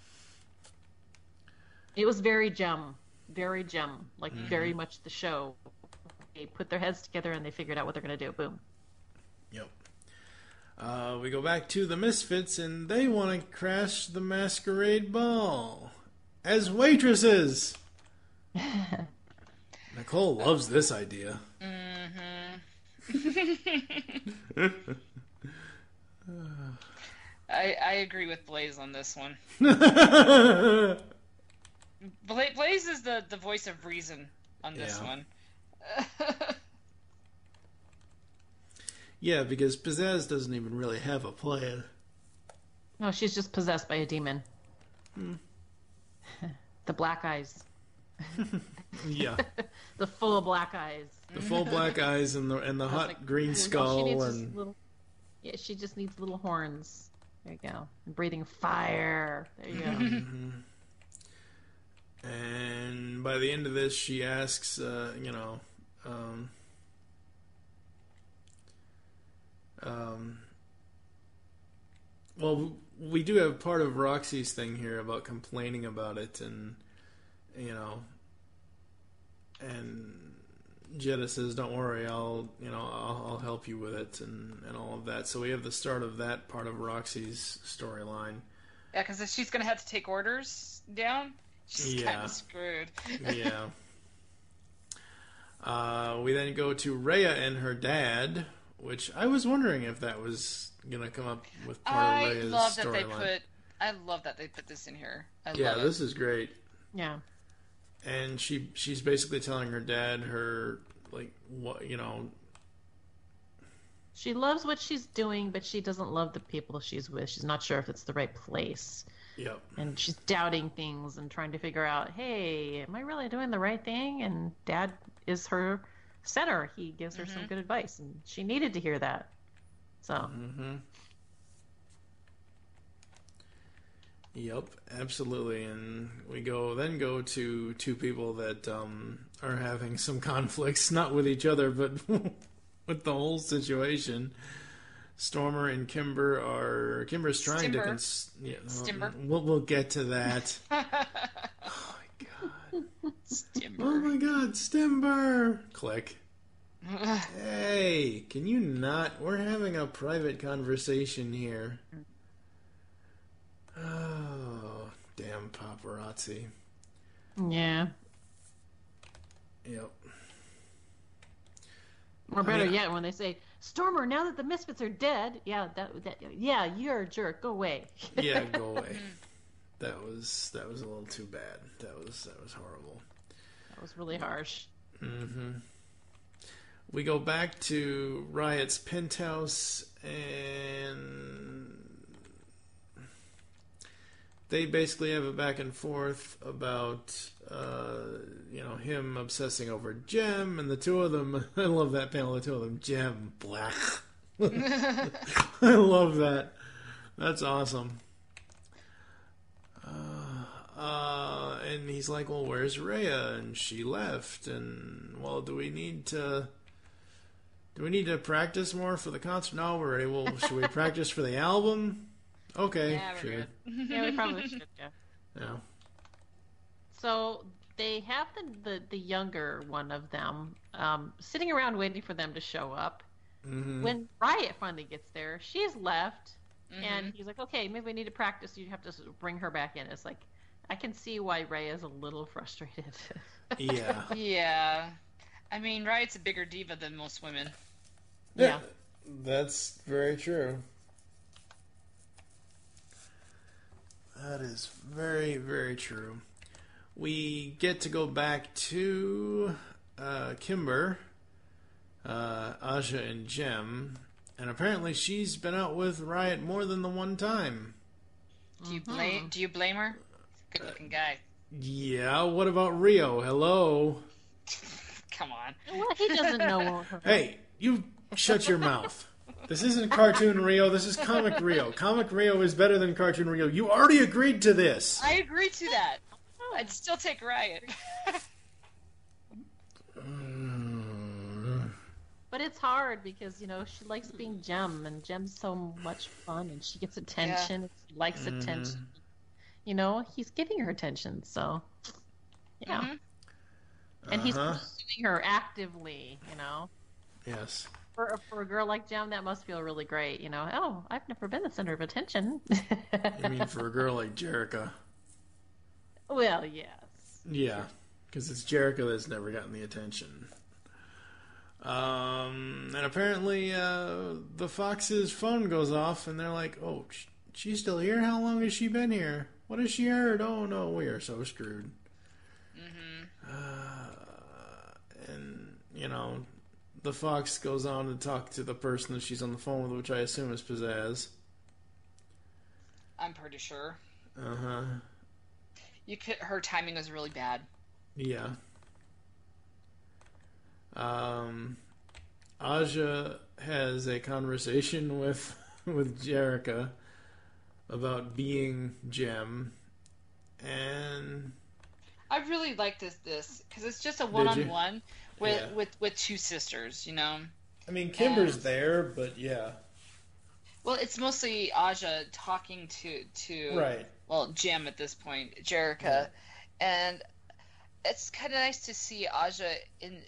It was very gem. Very gem. Like, Mm-hmm. very much the show. They put their heads together and they figured out what they're going to do. Boom. Yep. Uh, we go back to the Misfits, and they want to crash the masquerade ball as waitresses. Nicole loves this idea. I, I agree with Blaze on this one. Yeah, Bla- Blaze is the, the voice of reason on this Yeah. one. because Pizzazz doesn't even really have a plan. No, she's just possessed by a demon. Hmm. The black eyes. Yeah, The full black eyes. the full black eyes and the and the I was hot like, green all she skull needs is and little, yeah, she just needs little horns. There you go. And breathing fire. There you go. and by the end of this, she asks, uh, you know, um, um, well, we do have part of Roxy's thing here about complaining about it, and you know, and Jetta says, "Don't worry, I'll, you know, I'll, I'll help you with it," and, and all of that. So we have the start of that part of Roxy's storyline. Yeah, because she's going to have to take orders down. She's Yeah. kind of screwed. Yeah. Uh, we then go to Rhea and her dad, which I was wondering if that was gonna come up with part I of Rhea's love that they storyline. put. I love that they put this in here. I Yeah, love this is great. Yeah. And she she's basically telling her dad her like what you know. She loves what she's doing, but she doesn't love the people she's with. She's not sure if it's the right place. Yep. And she's doubting things and trying to figure out, hey, am I really doing the right thing? And Dad is her center. He gives her some good advice, and she needed to hear that. So, Mm-hmm. Yep, absolutely. And we go then go to two people that um, are having some conflicts, not with each other, but with the whole situation. Stormer and Kimber are Kimber's trying to Stimber. cons- yeah, Stimber. We'll, we'll get to that. Oh my god! Oh Stimber. my god! Stimber! Click. Hey, can you not? We're having a private conversation here. Oh, damn paparazzi. yeah. Yep. Or better Yeah. yet, when they say, Stormer, now that the Misfits are dead, yeah, that, that yeah, you're a jerk. Go away. Yeah, go away. That was that was a little too bad. That was that was horrible. That was really harsh. Mm-hmm. We go back to Riot's penthouse, and they basically have a back and forth about, uh, you know, him obsessing over Gem, and the two of them, I love that panel, the two of them, Gem, black. I love that. That's awesome. Uh, Uh, and he's like, well, where's Rhea? And she left. And, well, do we need to... Do we need to practice more for the concert? No, we're ready. Well, should we practice for the album? Okay, Yeah, we're sure. good. Yeah, we probably should. Yeah. Yeah. So they have the, the, the younger one of them um, sitting around waiting for them to show up. Mm-hmm. When Riot finally gets there, she's left, Mhm. and he's like, "Okay, maybe we need to practice. You have to sort of bring her back in." It's like, I can see why Ray is a little frustrated. Yeah. Yeah. I mean, Riot's a bigger diva than most women. Yeah. That's very true. That is very, very true. We get to go back to uh, Kimber, uh, Aja, and Jem, and apparently she's been out with Riot more than the one time. Do you blame? Do you blame her? Good-looking guy. Yeah, what about Rio? Hello? Come on. Well, he doesn't know her. Hey, you shut your mouth. This isn't cartoon Rio, this is comic Rio. Comic Rio is better than cartoon Rio. You already agreed to this. I agree to that. I'd still take Riot. But it's hard because, you know, she likes being Jem, and Jem's so much fun, and she gets attention, and she likes Mm-hmm. attention. You know, he's giving her attention, so, yeah. Mhm. And he's Uh-huh. pursuing her actively, you know. Yes. For, for a girl like Jem, that must feel really great, you know. Oh, I've never been the center of attention. I mean, for a girl like Jerica. Well, yes. Yeah, because it's Jerica that's never gotten the attention. Um, and apparently, uh, the Fox's phone goes off, and they're like, "Oh, sh- she's still here? How long has she been here? What has she heard? Oh no, we are so screwed." Mhm. Uh, and you know, the Fox goes on to talk to the person that she's on the phone with, which I assume is Pizzazz. I'm pretty sure. Uh huh. You could. Her timing was really bad. Yeah. Um, Aja has a conversation with with Jerica about being Jem, and I really like this this because it's just a one-on-one with Yeah. with with two sisters. You know. I mean, Kimber's And- there, but yeah, Well, it's mostly Aja talking to to right. well, Jim at this point, Jerica, and it's kind of nice to see Aja in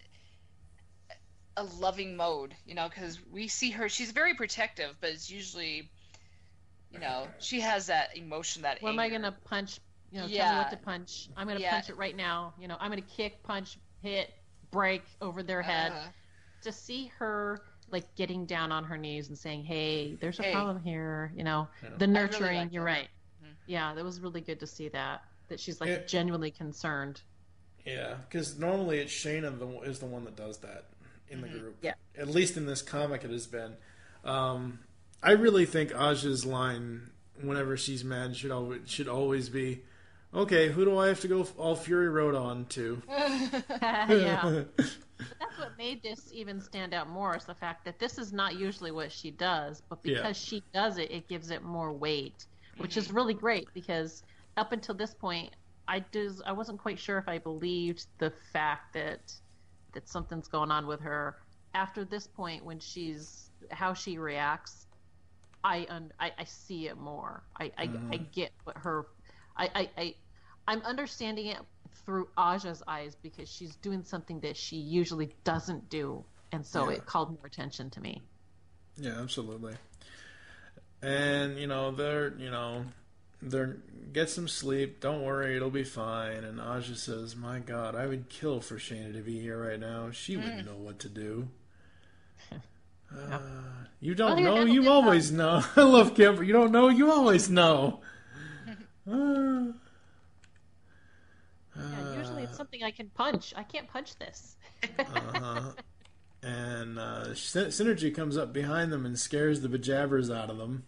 a loving mode, you know, because we see her, she's very protective, but it's usually, you know, she has that emotion, that What am I anger. going to punch? You know, tell me Yeah. what to punch. I'm going to Yeah. punch it right now. You know, I'm going to kick, punch, hit, break over their head. Uh, To see her, like, getting down on her knees and saying, hey, there's a Hey. problem here, you know, Yeah. the really nurturing, liked you're that. right. Mhm. Yeah, that was really good to see that, that she's, like, It- genuinely concerned. Yeah, because normally it's Shayna the, is the one that does that in the group. Yeah. At least in this comic, it has been. Um, I really think Aja's line, whenever she's mad, should always should always be, "Okay, who do I have to go all Fury Road on to?" Yeah. But that's what made this even stand out more, is the fact that this is not usually what she does, but because Yeah. she does it, it gives it more weight, which is really great, because up until this point, I does I wasn't quite sure if I believed the fact that that something's going on with her. After this point, when she's how she reacts, I un, I, I see it more. I I, I get what her I, I I I'm understanding it through Aja's eyes, because she's doing something that she usually doesn't do, and so Yeah. it called more attention to me. Yeah, absolutely. And you know, they're you know, they're get some sleep. Don't worry, it'll be fine. And Aja says, "My God, I would kill for Shayna to be here right now. She wouldn't know what to do." Uh, you don't Well, you're know. gonna You get always know. I love Kimber. You don't know. You always know. Uh, Yeah, usually it's something I can punch. I can't punch this. uh-huh. And uh, Sy- Synergy comes up behind them and scares the bejabbers out of them.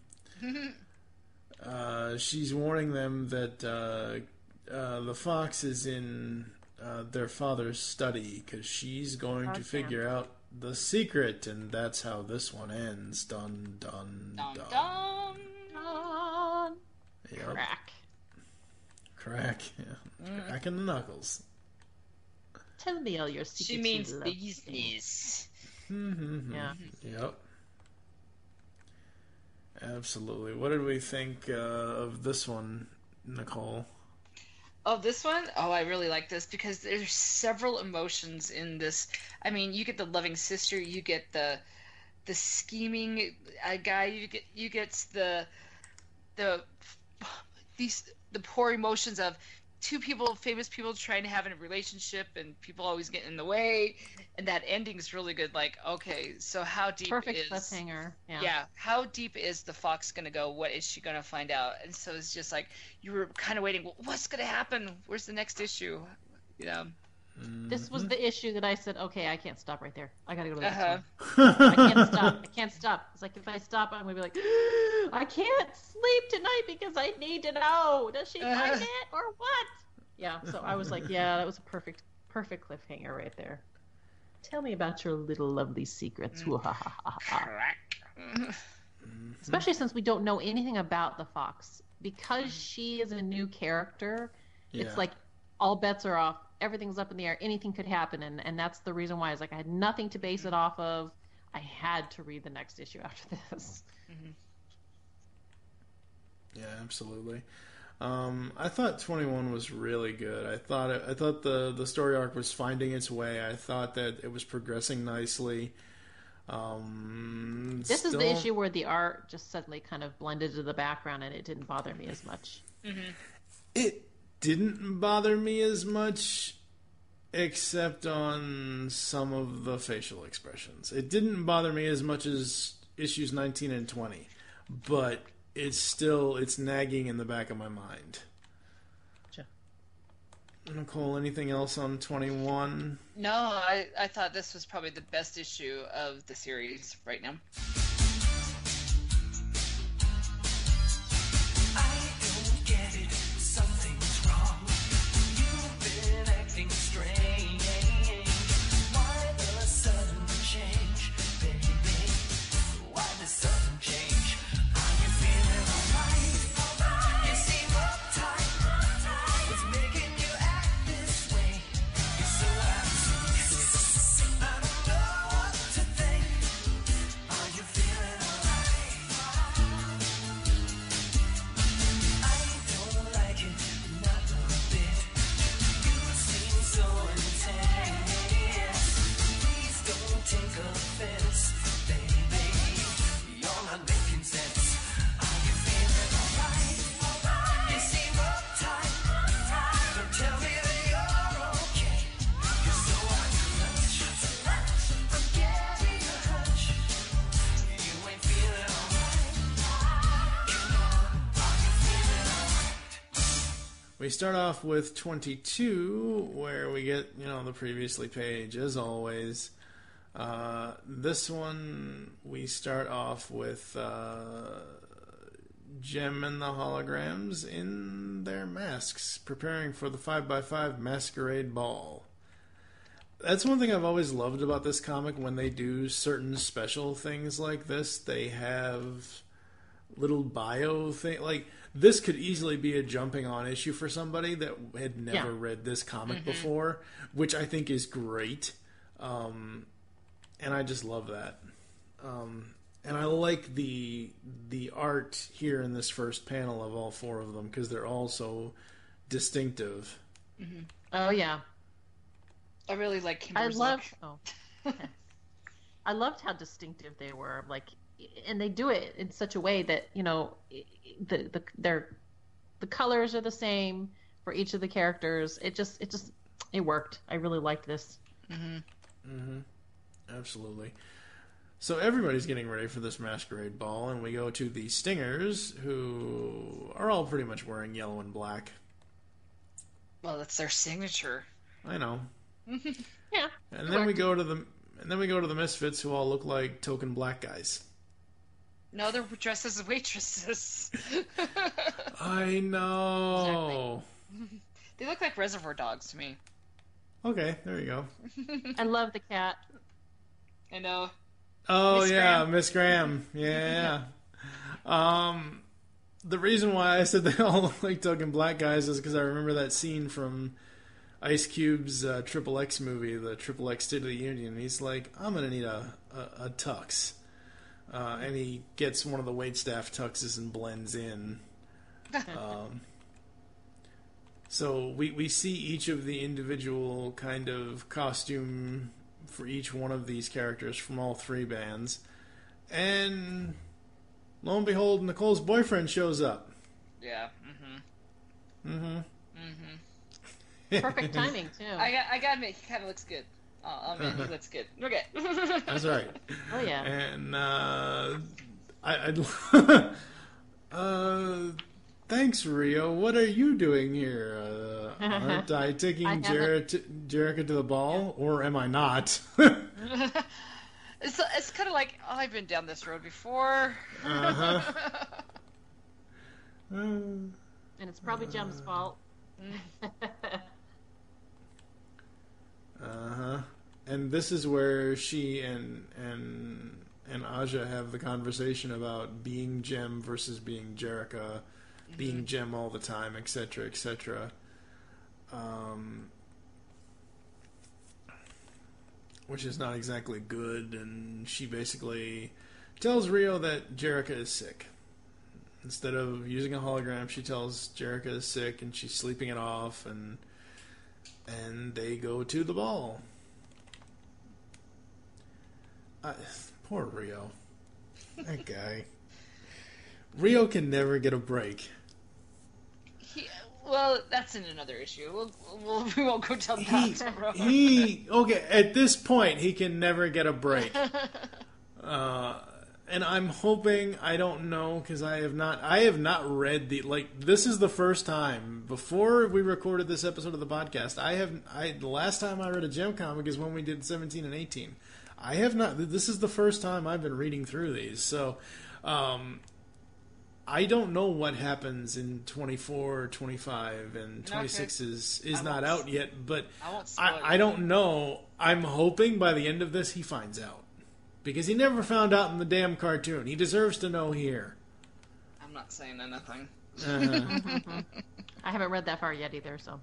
Uh, she's warning them that uh, uh, the fox is in uh, their father's study, because she's going to Okay. figure out the secret, and that's how this one ends. Dun dun dun dun. dun. On Yep. crack. Crack. Yeah. Mm. Cracking the knuckles. Tell me all your secrets. She means you love. business. Mm-hmm. Yeah. Yep. Absolutely. What did we think uh, of this one, Nicole? Oh, this one? Oh, I really like this because there's several emotions in this. I mean, you get the loving sister, you get the the scheming uh, guy, you get you get the the these the poor emotions of two people, famous people trying to have a relationship and people always get in the way, and that ending is really good. Like, okay, so how deep Perfect is cliffhanger. Yeah. yeah, how deep is the fox gonna go? What is she gonna find out? And so it's just like you were kind of waiting. Well, what's gonna happen? Where's the next issue? You know. This was the issue that I said, okay, I can't stop right there. I gotta go to the next Uh-huh. one. I can't stop. I can't stop. It's like if I stop, I'm gonna be like, I can't sleep tonight because I need to know. Does she Uh-huh. find it or what? Yeah. So I was like, yeah, that was a perfect, perfect cliffhanger right there. Tell me about your little lovely secrets. Crack. Especially since we don't know anything about the fox. Because she is a new character, Yeah. it's like all bets are off. Everything's up in the air. Anything could happen. And, and that's the reason why. It's like I had nothing to base it off of. I had to read the next issue after this. Yeah, absolutely. Um, I thought twenty-one was really good. I thought it, I thought the the story arc was finding its way. I thought that it was progressing nicely. Um, This is still- the issue where the art just suddenly kind of blended to the background and it didn't bother me as much. It didn't bother me as much, except on some of the facial expressions. It didn't bother me as much as issues nineteen and twenty, but it's still it's nagging in the back of my mind. Sure. Nicole, anything else on twenty-one? No, I, I thought this was probably the best issue of the series right now. I don't get it, something's wrong. You've been acting strange. Why the sudden change, baby? Why the sudden change? Are you feeling alright? You seem uptight. What's making you act this way? You're so absent. I don't know what to think. Are you feeling alright? I don't like it, not a bit. You seem so intense. Please don't take offense, baby. You're not making sense. Are you feeling alright? You seem uptight. Don't tell me that you're okay. You're so out of touch. I'm getting a hunch. You ain't feeling alright. Come on, are you feeling alright? We start off with twenty-two, where we get, you know, the previously page, as always. Uh, this one, we start off with uh, Gem and the holograms in their masks, preparing for the five by five masquerade ball. That's one thing I've always loved about this comic. When they do certain special things like this, they have little bio thing. Like, this could easily be a jumping on issue for somebody that had never Yeah. read this comic before, which I think is great. Um, and I just love that. Um, and I like the the art here in this first panel of all four of them because they're all so distinctive. Oh, yeah. I really like I Kimber's love. look. Oh, okay. I loved how distinctive they were. Like, and they do it in such a way that you know, the the their the colors are the same for each of the characters. It just it just it worked. I really liked this. Absolutely. So everybody's getting ready for this masquerade ball, and we go to the Stingers, who are all pretty much wearing yellow and black. Well, that's their signature. I know. Yeah. And then we go to the and then we go to the Misfits, who all look like token black guys. No, they're dressed as waitresses. I know. They look like Reservoir Dogs to me. Okay, there you go. I love the cat. I know. Oh Miss yeah, Graham. Miss Graham. Yeah. um, the reason why I said they all look like token black guys is because I remember that scene from Ice Cube's uh, Triple X movie, the Triple X State of the Union. He's like, I'm going to need a, a, a tux. Uh, and he gets one of the waitstaff tuxes and blends in. Um, so we, we see each of the individual kind of costume for each one of these characters from all three bands. And lo and behold, Nicole's boyfriend shows up. Yeah. Mm-hmm. Mm-hmm. Mm-hmm. Perfect timing too. I got. I gotta admit, he kind of looks good. Oh, oh man, he looks good. Okay. That's right. Oh yeah. And uh, I, I uh, thanks, Rio. What are you doing here? Uh, aren't I taking I Jer- t- Jerica to the ball, or am I not? It's it's kind of like, oh, I've been down this road before. uh-huh. Uh, And it's probably Jem's fault. Uh-huh. And this is where she and and and Aja have the conversation about being Jem versus being Jerica, mm-hmm. being Jem all the time, et cetera, et cetera. Um, which is not exactly good, and she basically tells Rio that Jerica is sick. Instead of using a hologram, she tells Jerica is sick, and she's sleeping it off, and and they go to the ball. I, poor Rio. That guy. Rio can never get a break. He, well, that's in another issue. We'll, we'll, we won't go down He, that road. he, okay, at this point, he can never get a break. Uh, and I'm hoping, I don't know, because I have not, I have not read the, like, this is the first time, before we recorded this episode of the podcast, I have, I, the last time I read a Gem comic is when we did seventeen and eighteen. I have not, this is the first time I've been reading through these, so, um, I don't know what happens in twenty-four, twenty-five, and twenty-six Okay. is, is I not won't- out yet, but I won't spoil I, it. I don't know. I'm hoping by the end of this he finds out. Because he never found out in the damn cartoon. He deserves to know here. I'm not saying anything. Uh-huh. I haven't read that far yet either, so.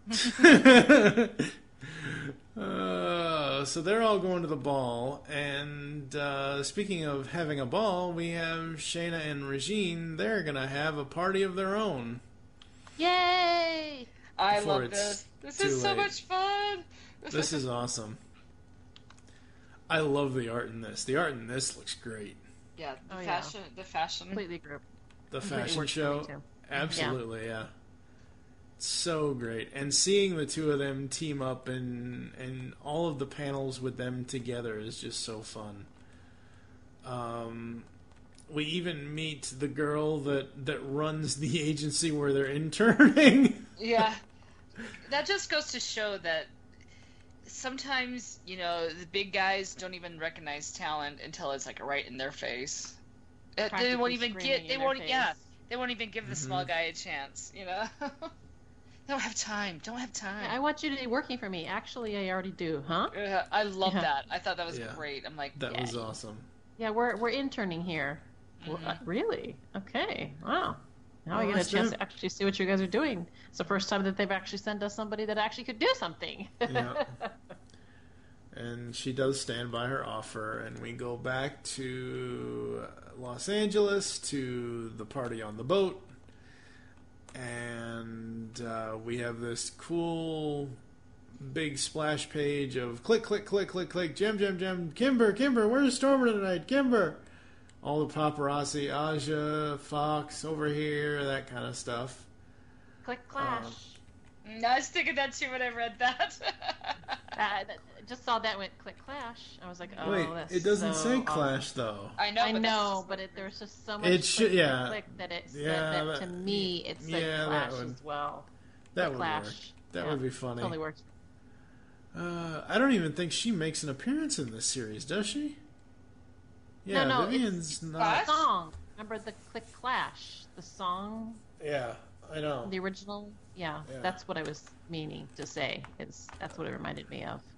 uh, so they're all going to the ball. And uh, speaking of having a ball, we have Shayna and Regine. They're going to have a party of their own. Yay! I Before love it's this. This too is so late. much fun. This is awesome. I love the art in this. The art in this looks great. Yeah, the Oh, yeah. fashion. The fashion. Completely group. The Completely fashion works for me, show. too. Absolutely, yeah. So great. And seeing the two of them team up and and all of the panels with them together is just so fun. Um, we even meet the girl that, that runs the agency where they're interning. Yeah. That just goes to show that sometimes, you know, the big guys don't even recognize talent until it's like right in their face. Uh, They Practically won't even screaming get. in They their won't. face. Yeah. They won't even give the Mm-hmm. small guy a chance. You know. Don't have time. Don't have time. I want you to be working for me. Actually, I already do, huh? Uh, I love Yeah. that. I thought that was Yeah. great. I'm like, That yeah. was awesome. Yeah, we're we're interning here. Well, uh, really? Okay. Wow. Now I Well, get a that's chance true. to actually see what you guys are doing. It's the first time that they've actually sent us somebody that actually could do something. Yeah. And she does stand by her offer, and we go back to Los Angeles to the party on the boat, and uh, we have this cool big splash page of click, click, click, click, click, Gem, Gem, Gem, Kimber, Kimber, where's Stormer tonight, Kimber? All the paparazzi, Aja, Fox, over here, that kind of stuff. Click clash. Mm, I was thinking that too when I read that. Uh, th- just saw that went click clash. I was like, oh, Wait, that's it doesn't so say awesome. Clash, though. I know. I but know, that's- but it, there's just so much It click, should- click, yeah. click that it said Yeah, that, that- to me it said yeah, that clash would- as well. That Click would clash. work. That Yeah, would be funny. Totally works. Uh, I don't even think she makes an appearance in this series, does she? Yeah, no, no, Vivian's it's not. the song. Remember the click clash? The song, Yeah, I know. the original. Yeah, Yeah. that's what I was meaning to say. Is that's what it reminded me of.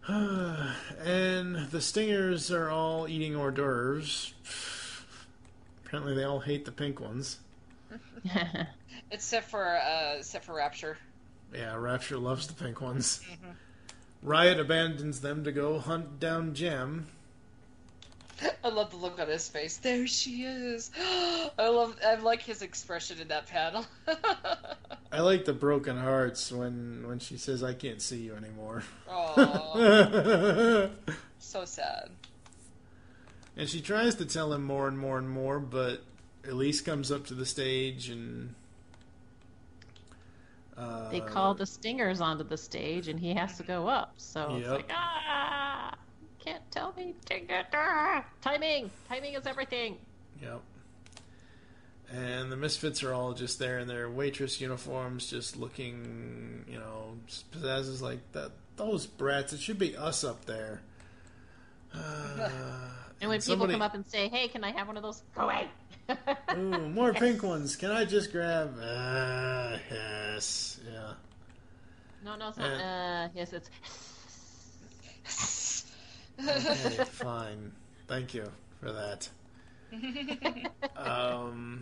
And the Stingers are all eating hors d'oeuvres. Apparently they all hate the pink ones. Except for uh, except for Rapture. Yeah, Rapture loves the pink ones. Riot abandons them to go hunt down Gem. I love the look on his face. There she is. I love. I like his expression in that panel. I like the broken hearts when when she says, "I can't see you anymore." Oh, so sad. And she tries to tell him more and more and more, but Elise comes up to the stage and uh, They call the Stingers onto the stage, and he has to go up. So it's Yep. like, ah, can't tell me to get ah. Timing, timing is everything. Yep. And the Misfits are all just there in their waitress uniforms, just looking, you know, Pizzazz is like, that. Those brats, it should be us up there. Uh, And when somebody- people come up and say, "Hey, can I have one of those?" Go away. Ooh, more pink ones. Can I just grab? Uh, yes. Yeah. No, no, it's not. Uh, yes, it's. Okay, fine. Thank you for that. Um,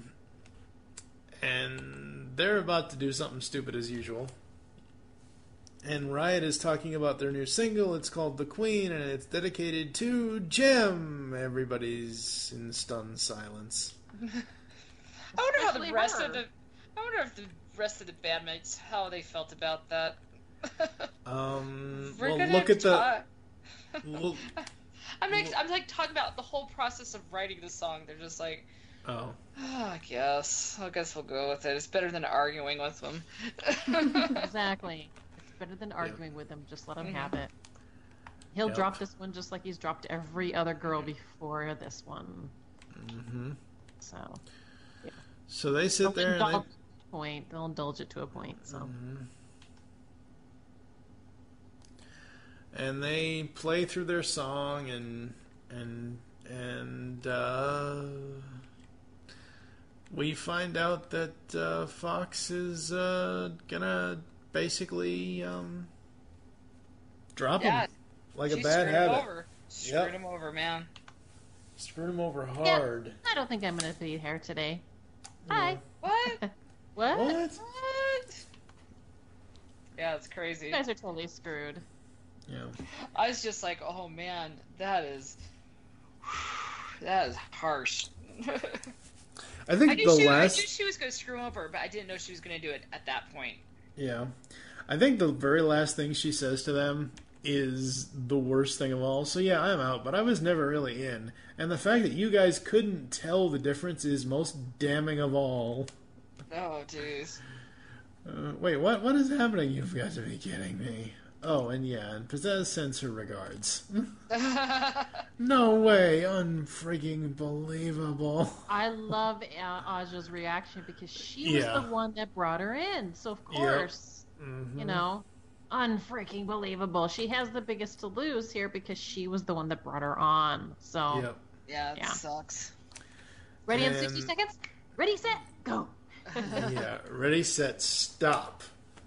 and they're about to do something stupid as usual. And Riot is talking about their new single. It's called The Queen, and it's dedicated to Gem. Everybody's in stunned silence. I wonder how Especially the rest her. of the. I wonder if the rest of the bandmates how they felt about that. Um, We're well, gonna look have at to the. talk. Well, I'm like, I'm like talking about the whole process of writing the song. They're just like, oh. oh, I guess, I guess we'll go with it. It's better than arguing with them. Exactly. It's better than arguing with him. Just let him Mhm. have it. He'll Yep. drop this one just like he's dropped every other girl before this one. Mm-hmm. So So they sit they'll there and indulge they. it to a point. They'll indulge it to a point. So Mhm. And they play through their song and and and uh, we find out that uh, Fox is uh, gonna basically um, drop Yeah, him like she a bad screwed him habit. over. Screwed Yep. him over, man. Screwed him over Yeah. hard. I don't think I'm gonna be here today. Hi. What? What? What? What? Yeah, it's crazy. You guys are totally screwed. Yeah. I was just like, oh man, that is that is harsh. I think I knew, the she, last. I knew she was going to screw him over, but I didn't know she was going to do it at that point. Yeah. I think the very last thing she says to them is the worst thing of all. So yeah, I'm out, but I was never really in. And the fact that you guys couldn't tell the difference is most damning of all. Oh, jeez. Uh, wait, what? What is happening? You've got to be kidding me. Oh, and yeah, and Pizzazz sends her regards. No way, unfreaking believable. I love uh, Aja's reaction because she was Yeah. the one that brought her in. So of Yep. course, Mhm. you know, unfreaking believable. She has the biggest to lose here because she was the one that brought her on. So Yep. Yeah, it Yeah. sucks. ready in And- sixty seconds. Ready, set, go. Yeah, ready, set, stop.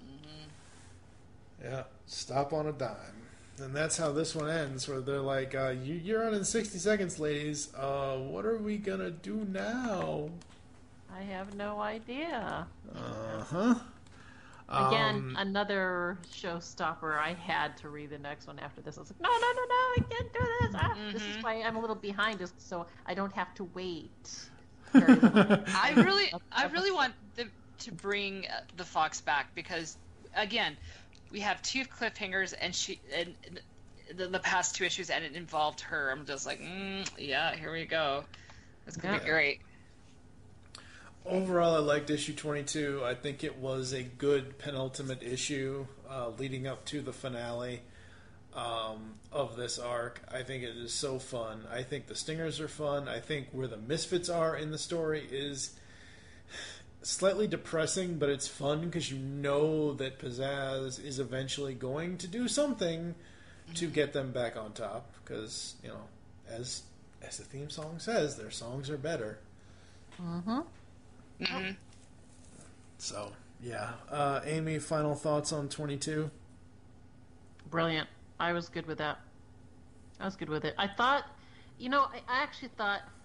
Yeah, stop on a dime. And that's how this one ends, where they're like, uh, you, you're on in sixty seconds, ladies. Uh, what are we going to do now? I have no idea. Uh-huh. Again, Um, another showstopper. I had to read the next one after this. I was like, no, no, no, no, I can't do this. Ah, This is why I'm a little behind, just so I don't have to wait. Very long. I really, I really want them to bring uh, the Fox back because, again, we have two cliffhangers, and she, and the, the past two issues, and it involved her. I'm just like, mm, yeah, here we go. It's gonna Yeah. be great. Overall, I liked issue twenty-two. I think it was a good penultimate issue uh, leading up to the finale um, of this arc. I think it is so fun. I think the Stingers are fun. I think where the Misfits are in the story is slightly depressing, but it's fun because you know that Pizzazz is eventually going to do something to get them back on top. Because, you know, as as the theme song says, their songs are better. Mm-hmm. hmm So, yeah. Uh, Amy, final thoughts on twenty-two? Brilliant. I was good with that. I was good with it. I thought, you know, I, I actually thought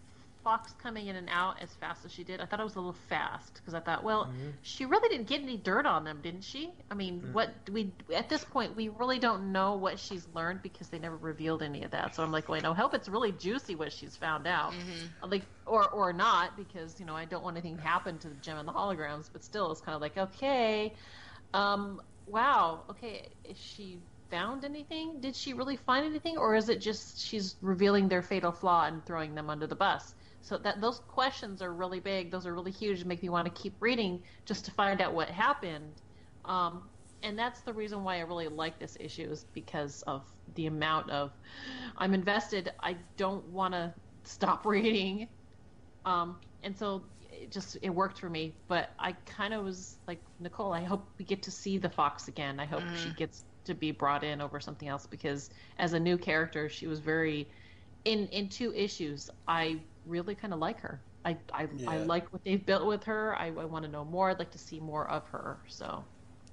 Fox coming in and out as fast as she did, I thought it was a little fast because I thought, well, mm-hmm. she really didn't get any dirt on them, didn't she? I mean, mm-hmm. what we at this point we really don't know what she's learned because they never revealed any of that. So I'm like, wait, I hope it's really juicy what she's found out, mm-hmm. like or or not, because you know I don't want anything to happen to the Gem and the Holograms. But still, it's kind of like, okay, um, wow, okay, is she found anything? Did she really find anything, or is it just she's revealing their fatal flaw and throwing them under the bus? So that those questions are really big. Those are really huge and make me want to keep reading just to find out what happened. Um, and that's the reason why I really like this issue, is because of the amount of I'm invested. I don't want to stop reading, um, and so it just it worked for me. But I kind of was like, Nicole, I hope we get to see the Fox again. I hope mm. she gets to be brought in over something else, because as a new character, she was very in in two issues. I really kind of like her. I I, yeah. I like what they've built with her. I, I want to know more. I'd like to see more of her. So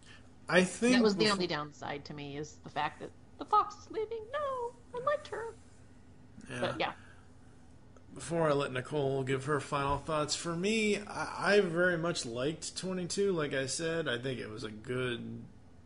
I think that was the before... only downside to me, is the fact that the Fox is leaving. No, I liked her. Yeah. But yeah. Before I let Nicole give her final thoughts, for me, I, I very much liked twenty-two. Like I said, I think it was a good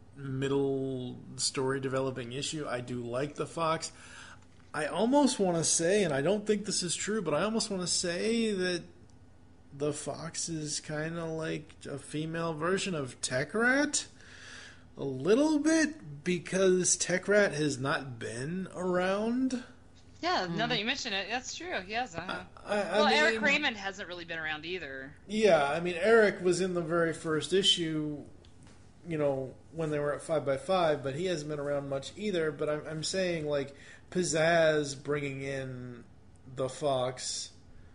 middle story developing issue. I do like the Fox. I almost want to say, and I don't think this is true, but I almost want to say that the Fox is kind of like a female version of Techrat. A little bit, because Techrat has not been around. Yeah, now that you mention it, that's true. He hasn't. I, I, well, I mean, Eric Raymond hasn't really been around either. Yeah, I mean, Eric was in the very first issue, you know, when they were at five by five, but he hasn't been around much either. But I'm, I'm saying, like, Pizzazz bringing in the Fox,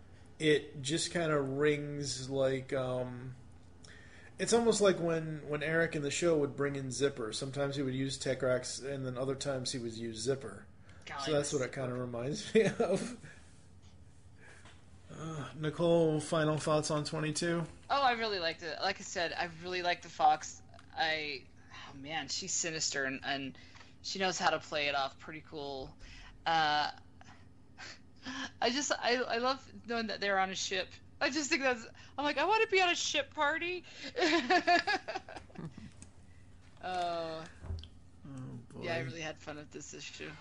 it just kind of rings like, um, it's almost like when, when Eric in the show would bring in Zipper. Sometimes he would use Techrax, and then other times he would use Zipper. God, so that's what it kind of reminds me of. Uh, Nicole, final thoughts on twenty-two? Oh, I really liked it. Like I said, I really liked the Fox. I, oh man, she's sinister, and, and she knows how to play it off pretty cool. Uh, I just, I, I love knowing that they're on a ship. I just think that's, I'm like, I want to be on a ship party. oh. Oh, boy. Yeah, I really had fun with this issue.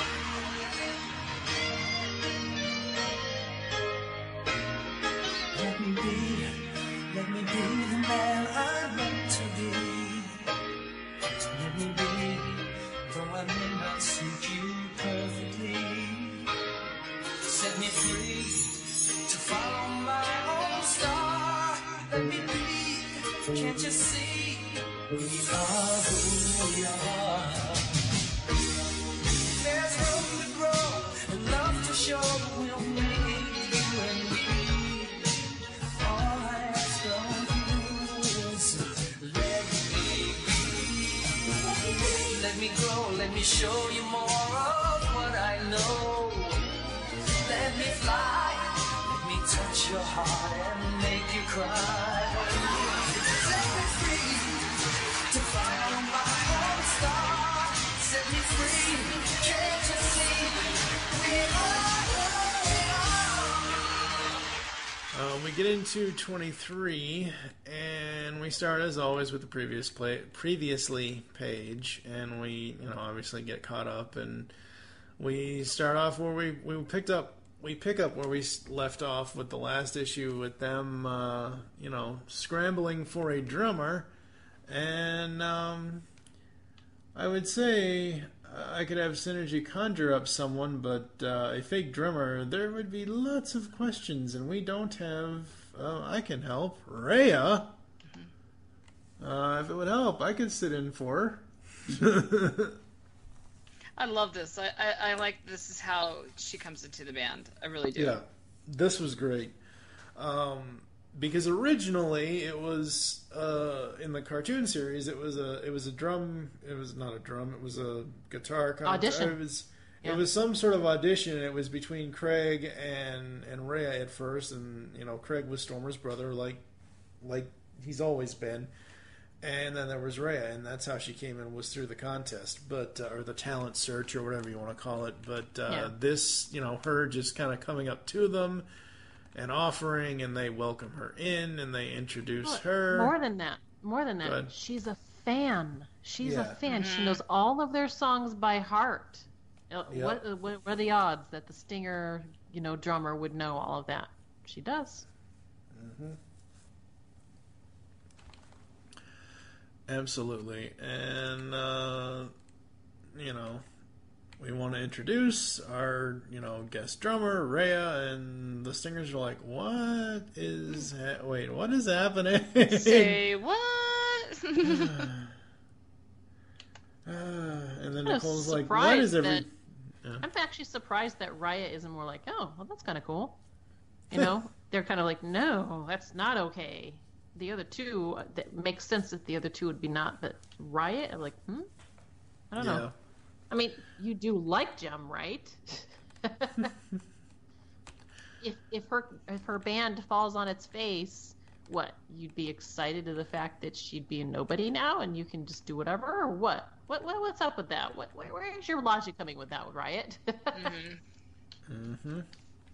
Let me be, let me be the man I want to be. Let me be, though I may not suit you perfectly. Set me free to follow my own star. Let me be, can't you see? We are who we are. There's room to grow and love to show. We'll make you and me. All I ask of you is let me be. Let me grow, let me show you more of what I know. Let me fly, let me touch your heart and make you cry. Set me free to follow my own star. Set me free, can't you see? We are who we are. Uh, we get into twenty-three, and we start as always with the previous play, previously page, and we, you know, obviously get caught up, and we start off where we, we picked up. We pick up where we left off with the last issue, with them, uh, you know, scrambling for a drummer, and um, I would say I could have Synergy conjure up someone, but uh, a fake drummer, there would be lots of questions, and we don't have. Uh, I can help, Rhea. Uh, if it would help, I could sit in for her. I love this. I, I, I like this is how she comes into the band. I really do. Yeah, this was great. Um, because originally it was uh, in the cartoon series. It was a it was a drum. It was not a drum. It was a guitar kind audition. Of, it was yeah. it was some sort of audition. And it was between Craig and and Rhea at first. And you know, Craig was Stormer's brother, like like he's always been. And then there was Rhea, and that's how she came in, was through the contest, but uh, or the talent search, or whatever you want to call it. But uh, yeah. this, you know, her just kind of coming up to them, an offering, and they welcome her in, and they introduce Look, her. More than that. More than Go that. ahead. She's a fan. She's a Yeah. fan. She knows all of their songs by heart. Uh, Yep. What, uh, what what are the odds that the Stinger, you know, drummer would know all of that? She does. Absolutely. And, uh, you know, we want to introduce our, you know, guest drummer, Rhea, and the Stingers are like, what is, ha- wait, what is happening? Say what? Uh, and then I'm Nicole's like, surprised what is every... that- Yeah. I'm actually surprised that Riot isn't more like, oh, well, that's kind of cool. You know, they're kind of like, no, that's not okay. The other two, uh, that makes sense that the other two would be not, but Riot, I'm like, hmm, I don't Yeah. know. I mean, you do like Jem, right? if if her if her band falls on its face, what, you'd be excited to the fact that she'd be a nobody now, and you can just do whatever, or what? What, what what's up with that? What where, where is your logic coming with that, Riot? Mm-hmm.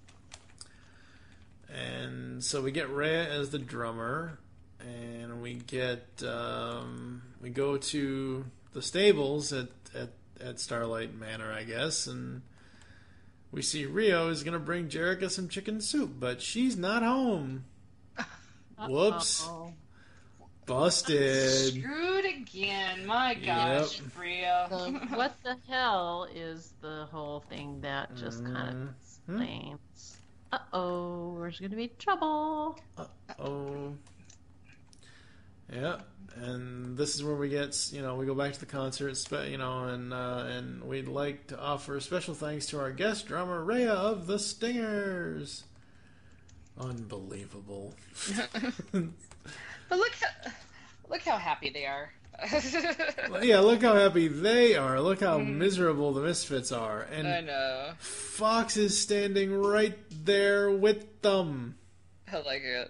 And so we get Rhea as the drummer, and we get um, we go to the stables at, at at Starlight Manor, I guess, and we see Rio is gonna bring Jerica some chicken soup, but she's not home. Whoops, Uh-oh. busted. Screwed again. My gosh, Yep. Rio. So what the hell is the whole thing that just kind of Mhm. explains? Uh oh, there's gonna be trouble. Oh, yeah, and this is where we get, you know, we go back to the concert, spe- you know, and uh, and we'd like to offer special thanks to our guest drummer Rhea of the Stingers. Unbelievable. But look how, look how happy they are. Yeah, look how happy they are. Look how miserable the Misfits are, and I know. Fox is standing right there with them. I like it.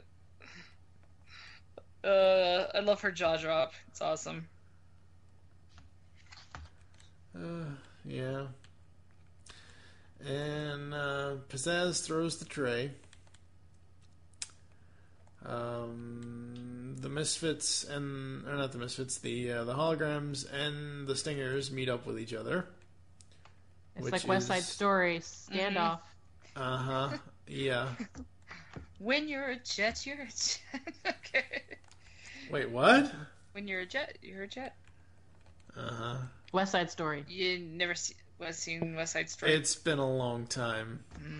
Uh, I love her jaw drop. It's awesome. Uh, yeah. And uh, Pizzazz throws the tray. Um, the Misfits and or not the Misfits, the uh, the Holograms and the Stingers meet up with each other. It's Which like West Side is- Story standoff. Uh huh. Yeah. When you're a jet, you're a jet. Okay. Wait, what? When you're a jet, you're a jet. Uh huh. West Side Story. You never see, was seen West Side Story. It's been a long time.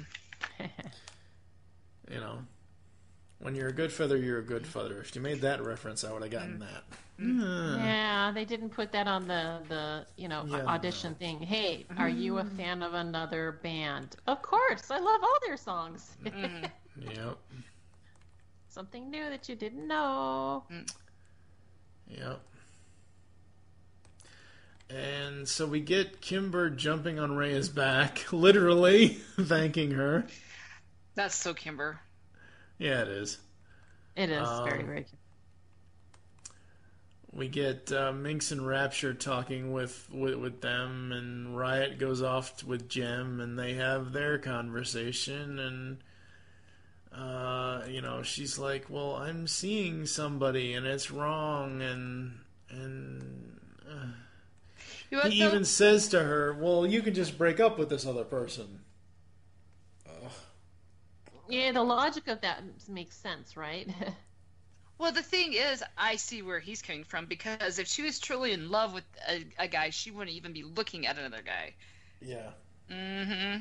You know, when you're a good feather, you're a good feather. If you made that reference, I would have gotten that. Uh, Yeah, they didn't put that on the, the you know, Yeah, audition thing. Hey, are you a fan of another band? Of course, I love all their songs. Yep. Something new that you didn't know. Yep. And so we get Kimber jumping on Rhea's back, literally thanking her. That's so Kimber. Yeah, it is. It is Um, very, very cute. We get uh, Minx and Rapture talking with, with with them, and Riot goes off with Jem, and they have their conversation, and uh, you know, she's like, "Well, I'm seeing somebody, and it's wrong," and and uh, You know what, he though? even says to her, "Well, you can just break up with this other person." Yeah, the logic of that makes sense, right? Well, the thing is, I see where he's coming from, because if she was truly in love with a, a guy, she wouldn't even be looking at another guy. Yeah. Mm-hmm.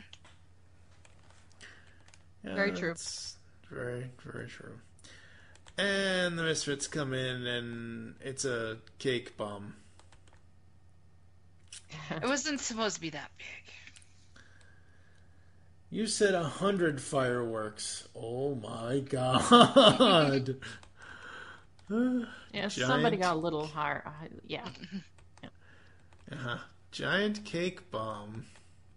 Yeah, Very true. It's very, very true. And the Misfits come in, and it's a cake bomb. It wasn't supposed to be that big. You said a hundred fireworks. Oh my god. Yeah, somebody Giant- got a little higher. uh, Yeah. Uh-huh. Giant cake bomb.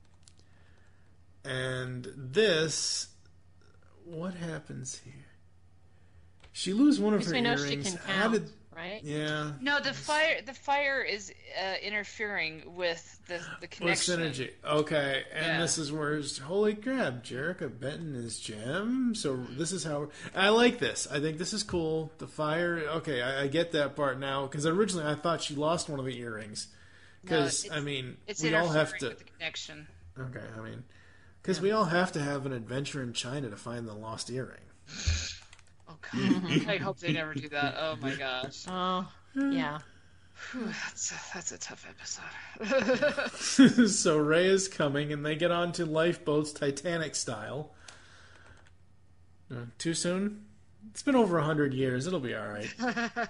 And this... What happens here? She lose one of At least her we know earrings. she can How count, did... right? Yeah. No, the fire the fire is uh, interfering with the the With connection. synergy. Okay, and Yeah. this is where it's, holy crap, Jerica Benton is Jem. So this is how I like this. I think this is cool. The fire. Okay, I, I get that part now because originally I thought she lost one of the earrings. Because No, I it's- mean, It's we all interfering have to. with the connection. Okay, I mean, because we all have to have an adventure in China to find the lost earring. Oh god, I hope they never do that. Oh my gosh, Oh, yeah. Whew, that's a, that's a tough episode. So Ray is coming, and they get onto lifeboats, Titanic style. Uh, too soon? It's been over a hundred years. It'll be all right.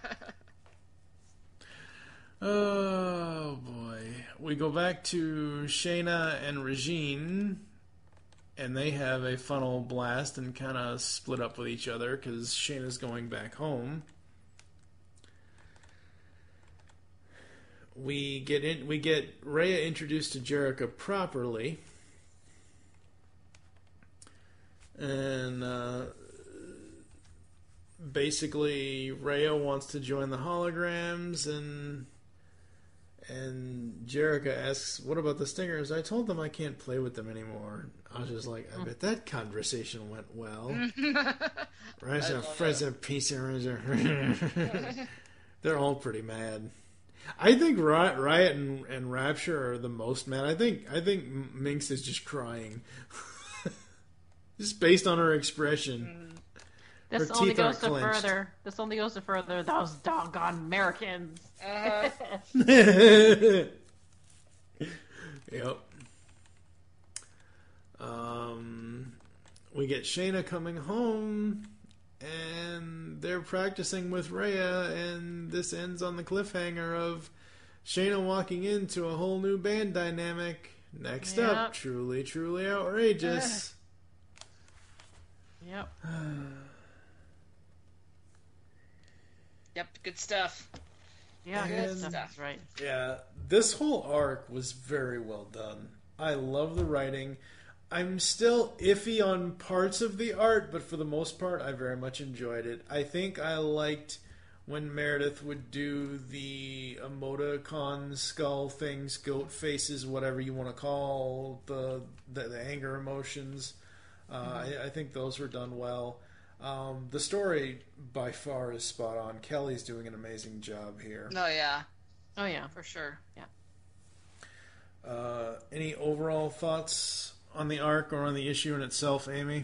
Oh boy, we go back to Shayna and Regine, and they have a funnel blast and kind of split up with each other because Shayna's going back home. We get in. We get Rhea introduced to Jerica properly, and uh, basically Rhea wants to join the holograms, and and Jerica asks, "What about the Stingers?" I told them I can't play with them anymore. I was just like, I bet that conversation went well. Rise up, Fred's a piece of They're all pretty mad. I think Riot, Riot and, and Rapture are the most mad. I think I think Minx is just crying, just based on her expression. This Her only teeth goes aren't to clenched. further. This only goes to further. Those doggone Americans. Uh, Yep. Um, we get Shayna coming home, and they're practicing with Rhea, and this ends on the cliffhanger of Shayna walking into a whole new band dynamic. Next up, Yep. truly, truly outrageous. Yep. yep, good stuff. Yeah, And- good stuff. That's right. Yeah, this whole arc was very well done. I love the writing. I'm still iffy on parts of the art, but for the most part, I very much enjoyed it. I think I liked when Meredith would do the emoticon skull things, goat faces, whatever you want to call the the, the anger emotions. Uh, I, I think those were done well. Um, the story by far is spot on. Kelly's doing an amazing job here. Oh yeah, Oh yeah. for sure. Uh, any overall thoughts on the arc or on the issue in itself, Amy?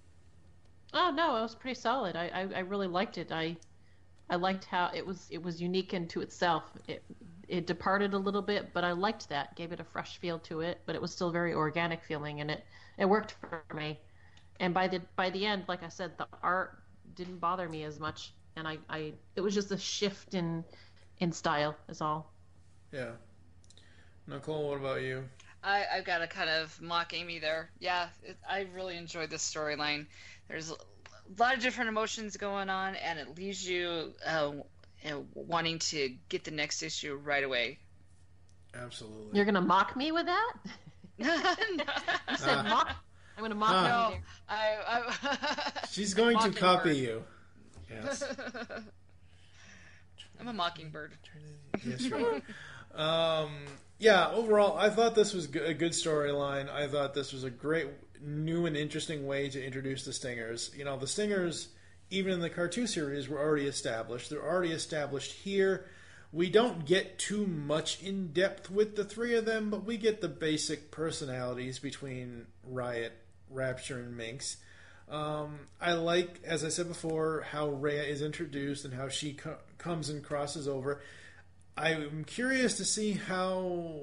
Oh no, it was pretty solid. I, I, I really liked it. I I liked how it was it was unique into itself. It it departed a little bit, but I liked that. Gave it a fresh feel to it, but it was still very organic feeling, and it it worked for me. And by the by the end, like I said, the art didn't bother me as much, and I, I it was just a shift in in style is all. Yeah. Nicole, what about you? I, I've got to kind of mock Amy there. Yeah, it, I really enjoyed this storyline. There's a lot of different emotions going on, and it leaves you, uh, you know, wanting to get the next issue right away. Absolutely. You're gonna mock me with that? no, You said mock. I'm gonna mock Ah. you. There. I, I, She's going to Mockingbird. copy you. Yes. I'm a mockingbird. Yes, you are. Um, yeah, overall, I thought this was go- a good storyline. I thought this was a great, new and interesting way to introduce the Stingers. You know, the Stingers, even in the cartoon series, were already established. They're already established here. We don't get too much in depth with the three of them, but we get the basic personalities between Riot, Rapture, and Minx. Um, I like, as I said before, how Rhea is introduced and how she co- comes and crosses over. I'm curious to see how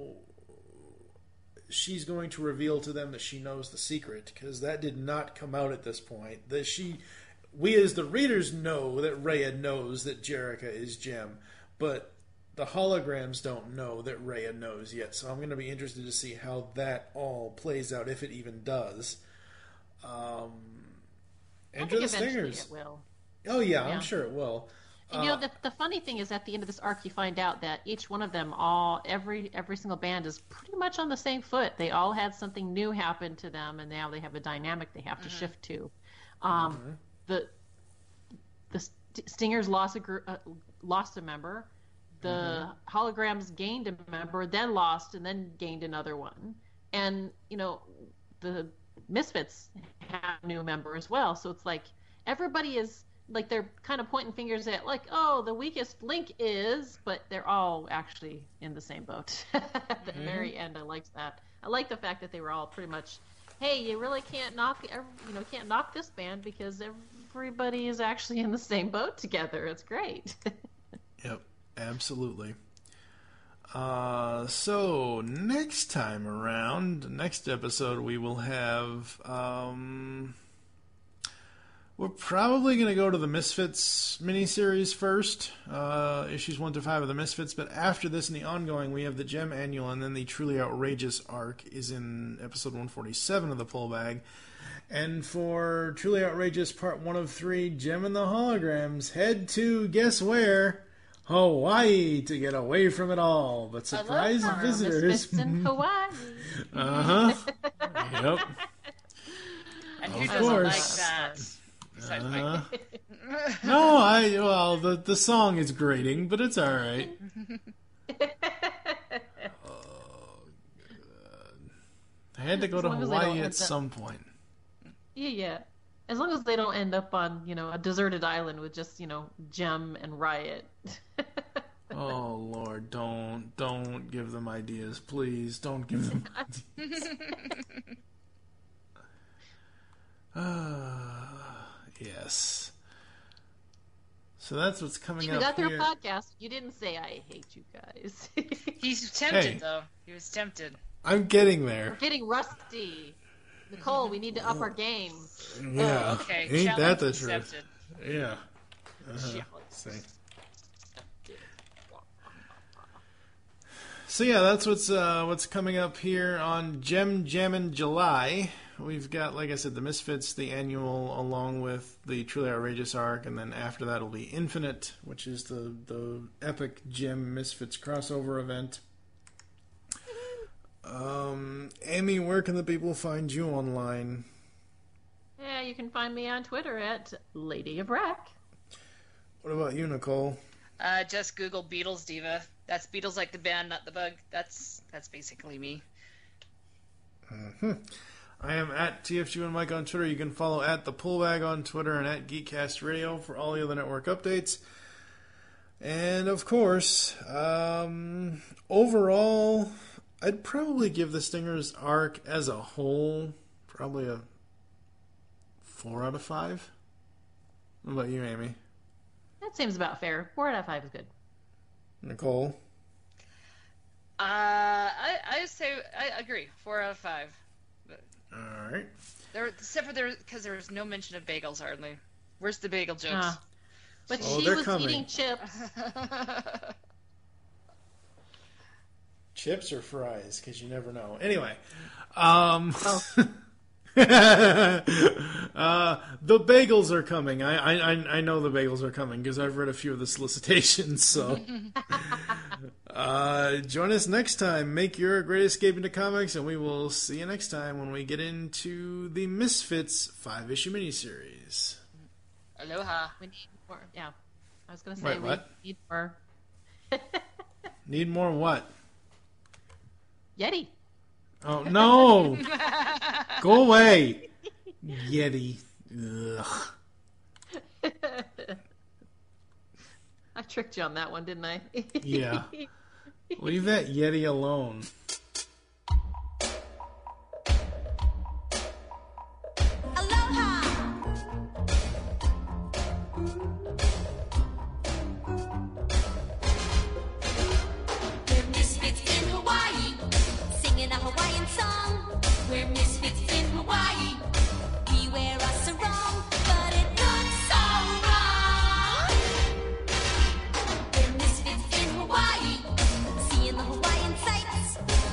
she's going to reveal to them that she knows the secret, because that did not come out at this point. That she, we as the readers know that Rhea knows that Jerica is Jem, but the holograms don't know that Rhea knows yet. So I'm going to be interested to see how that all plays out, if it even does. Um, I enter think the eventually Stingers. it will. Oh yeah, Yeah. I'm sure it will. And you Uh, know, the, the funny thing is, at the end of this arc, you find out that each one of them, all every every single band, is pretty much on the same foot. They all had something new happen to them, and now they have a dynamic they have to shift to. Um, The the St- Stingers lost a group, uh, lost a member. The holograms gained a member, then lost, and then gained another one. And, you know, the Misfits have a new member as well. So it's like everybody is, like, they're kind of pointing fingers at, like, oh, the weakest link is, but they're all actually in the same boat. At the mm-hmm. very end, I liked that. I like the fact that they were all pretty much, hey, you really can't knock, you know, can't knock this band because everybody is actually in the same boat together. It's great. Yep. Absolutely. Uh, so next time around, next episode, we will have. Um, we're probably going to go to the Misfits miniseries first, uh, issues one to five of the Misfits. But after this, in the ongoing, we have the Gem Annual, and then the Truly Outrageous arc is in episode one forty-seven of the Pull Bag. And for Truly Outrageous Part One of Three, Gem and the Holograms head to guess where. Hawaii to get away from it all, but surprise I love visitors. Misfits in Hawaii. Uh huh. Yep. And Of who doesn't course. like that? Besides Uh-huh. Mike. No, I well the the song is grating, but it's all right. Oh, God. I had to go As to long as they don't Hawaii end at up- some point. Yeah, yeah. As long as they don't end up on, you know, a deserted island with just, you know, Gem and Riot. Oh Lord, don't don't give them ideas, please. Don't give them ideas. uh, yes. So that's what's coming We up got their here. podcast. You didn't say I hate you guys. He's tempted, Hey. though. He was tempted. I'm getting We're there. getting rusty. Nicole, we need to up our game. Yeah, Okay, ain't that challenge the truth? accepted. Yeah. Uh-huh. Challenge. See. So yeah, that's what's uh, what's coming up here on Gem Jammin' July. We've got, like I said, the Misfits, the annual, along with the Truly Outrageous arc, and then after that will be Infinite, which is the the epic Gem Misfits crossover event. Um, Amy, where can the people find you online? Yeah, you can find me on Twitter at Lady of Rack. What about you, Nicole? Uh, just Google Beatles Diva. That's Beatles like the band, not the bug. That's that's basically me. Mm-hmm. I am at T F G and Mike on Twitter. You can follow at The Pullbag on Twitter and at Geekcast Radio for all the other network updates. And, of course, um, overall, I'd probably give the Stingers arc as a whole probably a four out of five. What about you, Amy? That seems about fair. Four out of five is good. Nicole? Uh, I I say I agree. Four out of five. But All right. there, except for there, because there was no mention of bagels hardly. Where's the bagel jokes? Uh, but Oh, she they're was coming. eating chips. Chips or fries? Because you never know. Anyway. Um... Oh. uh, the bagels are coming. I, I I know the bagels are coming because I've read a few of the solicitations. So, uh, join us next time. Make your great escape into comics, and we will see you next time when we get into the Misfits five issue miniseries. Aloha. We need more. Yeah, I was gonna say Wait, we what? need more. Need more what? Yeti. Oh no! Go away, Yeti. Ugh. I tricked you on that one, didn't I? Yeah. Leave that Yeti alone. Aloha! We're misfits in Hawaii, singing a Hawaiian song. We're misfits in Hawaii. We wear a sarong, but it looks so wrong. We're misfits in Hawaii, seeing the Hawaiian sights.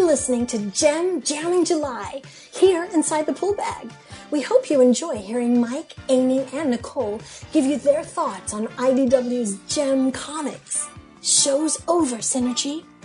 listening to Gem Jamming July here inside the Pull Bag. We hope you enjoy hearing Mike, Amy, and Nicole give you their thoughts on I D W's Gem Comics. Show's over, Synergy.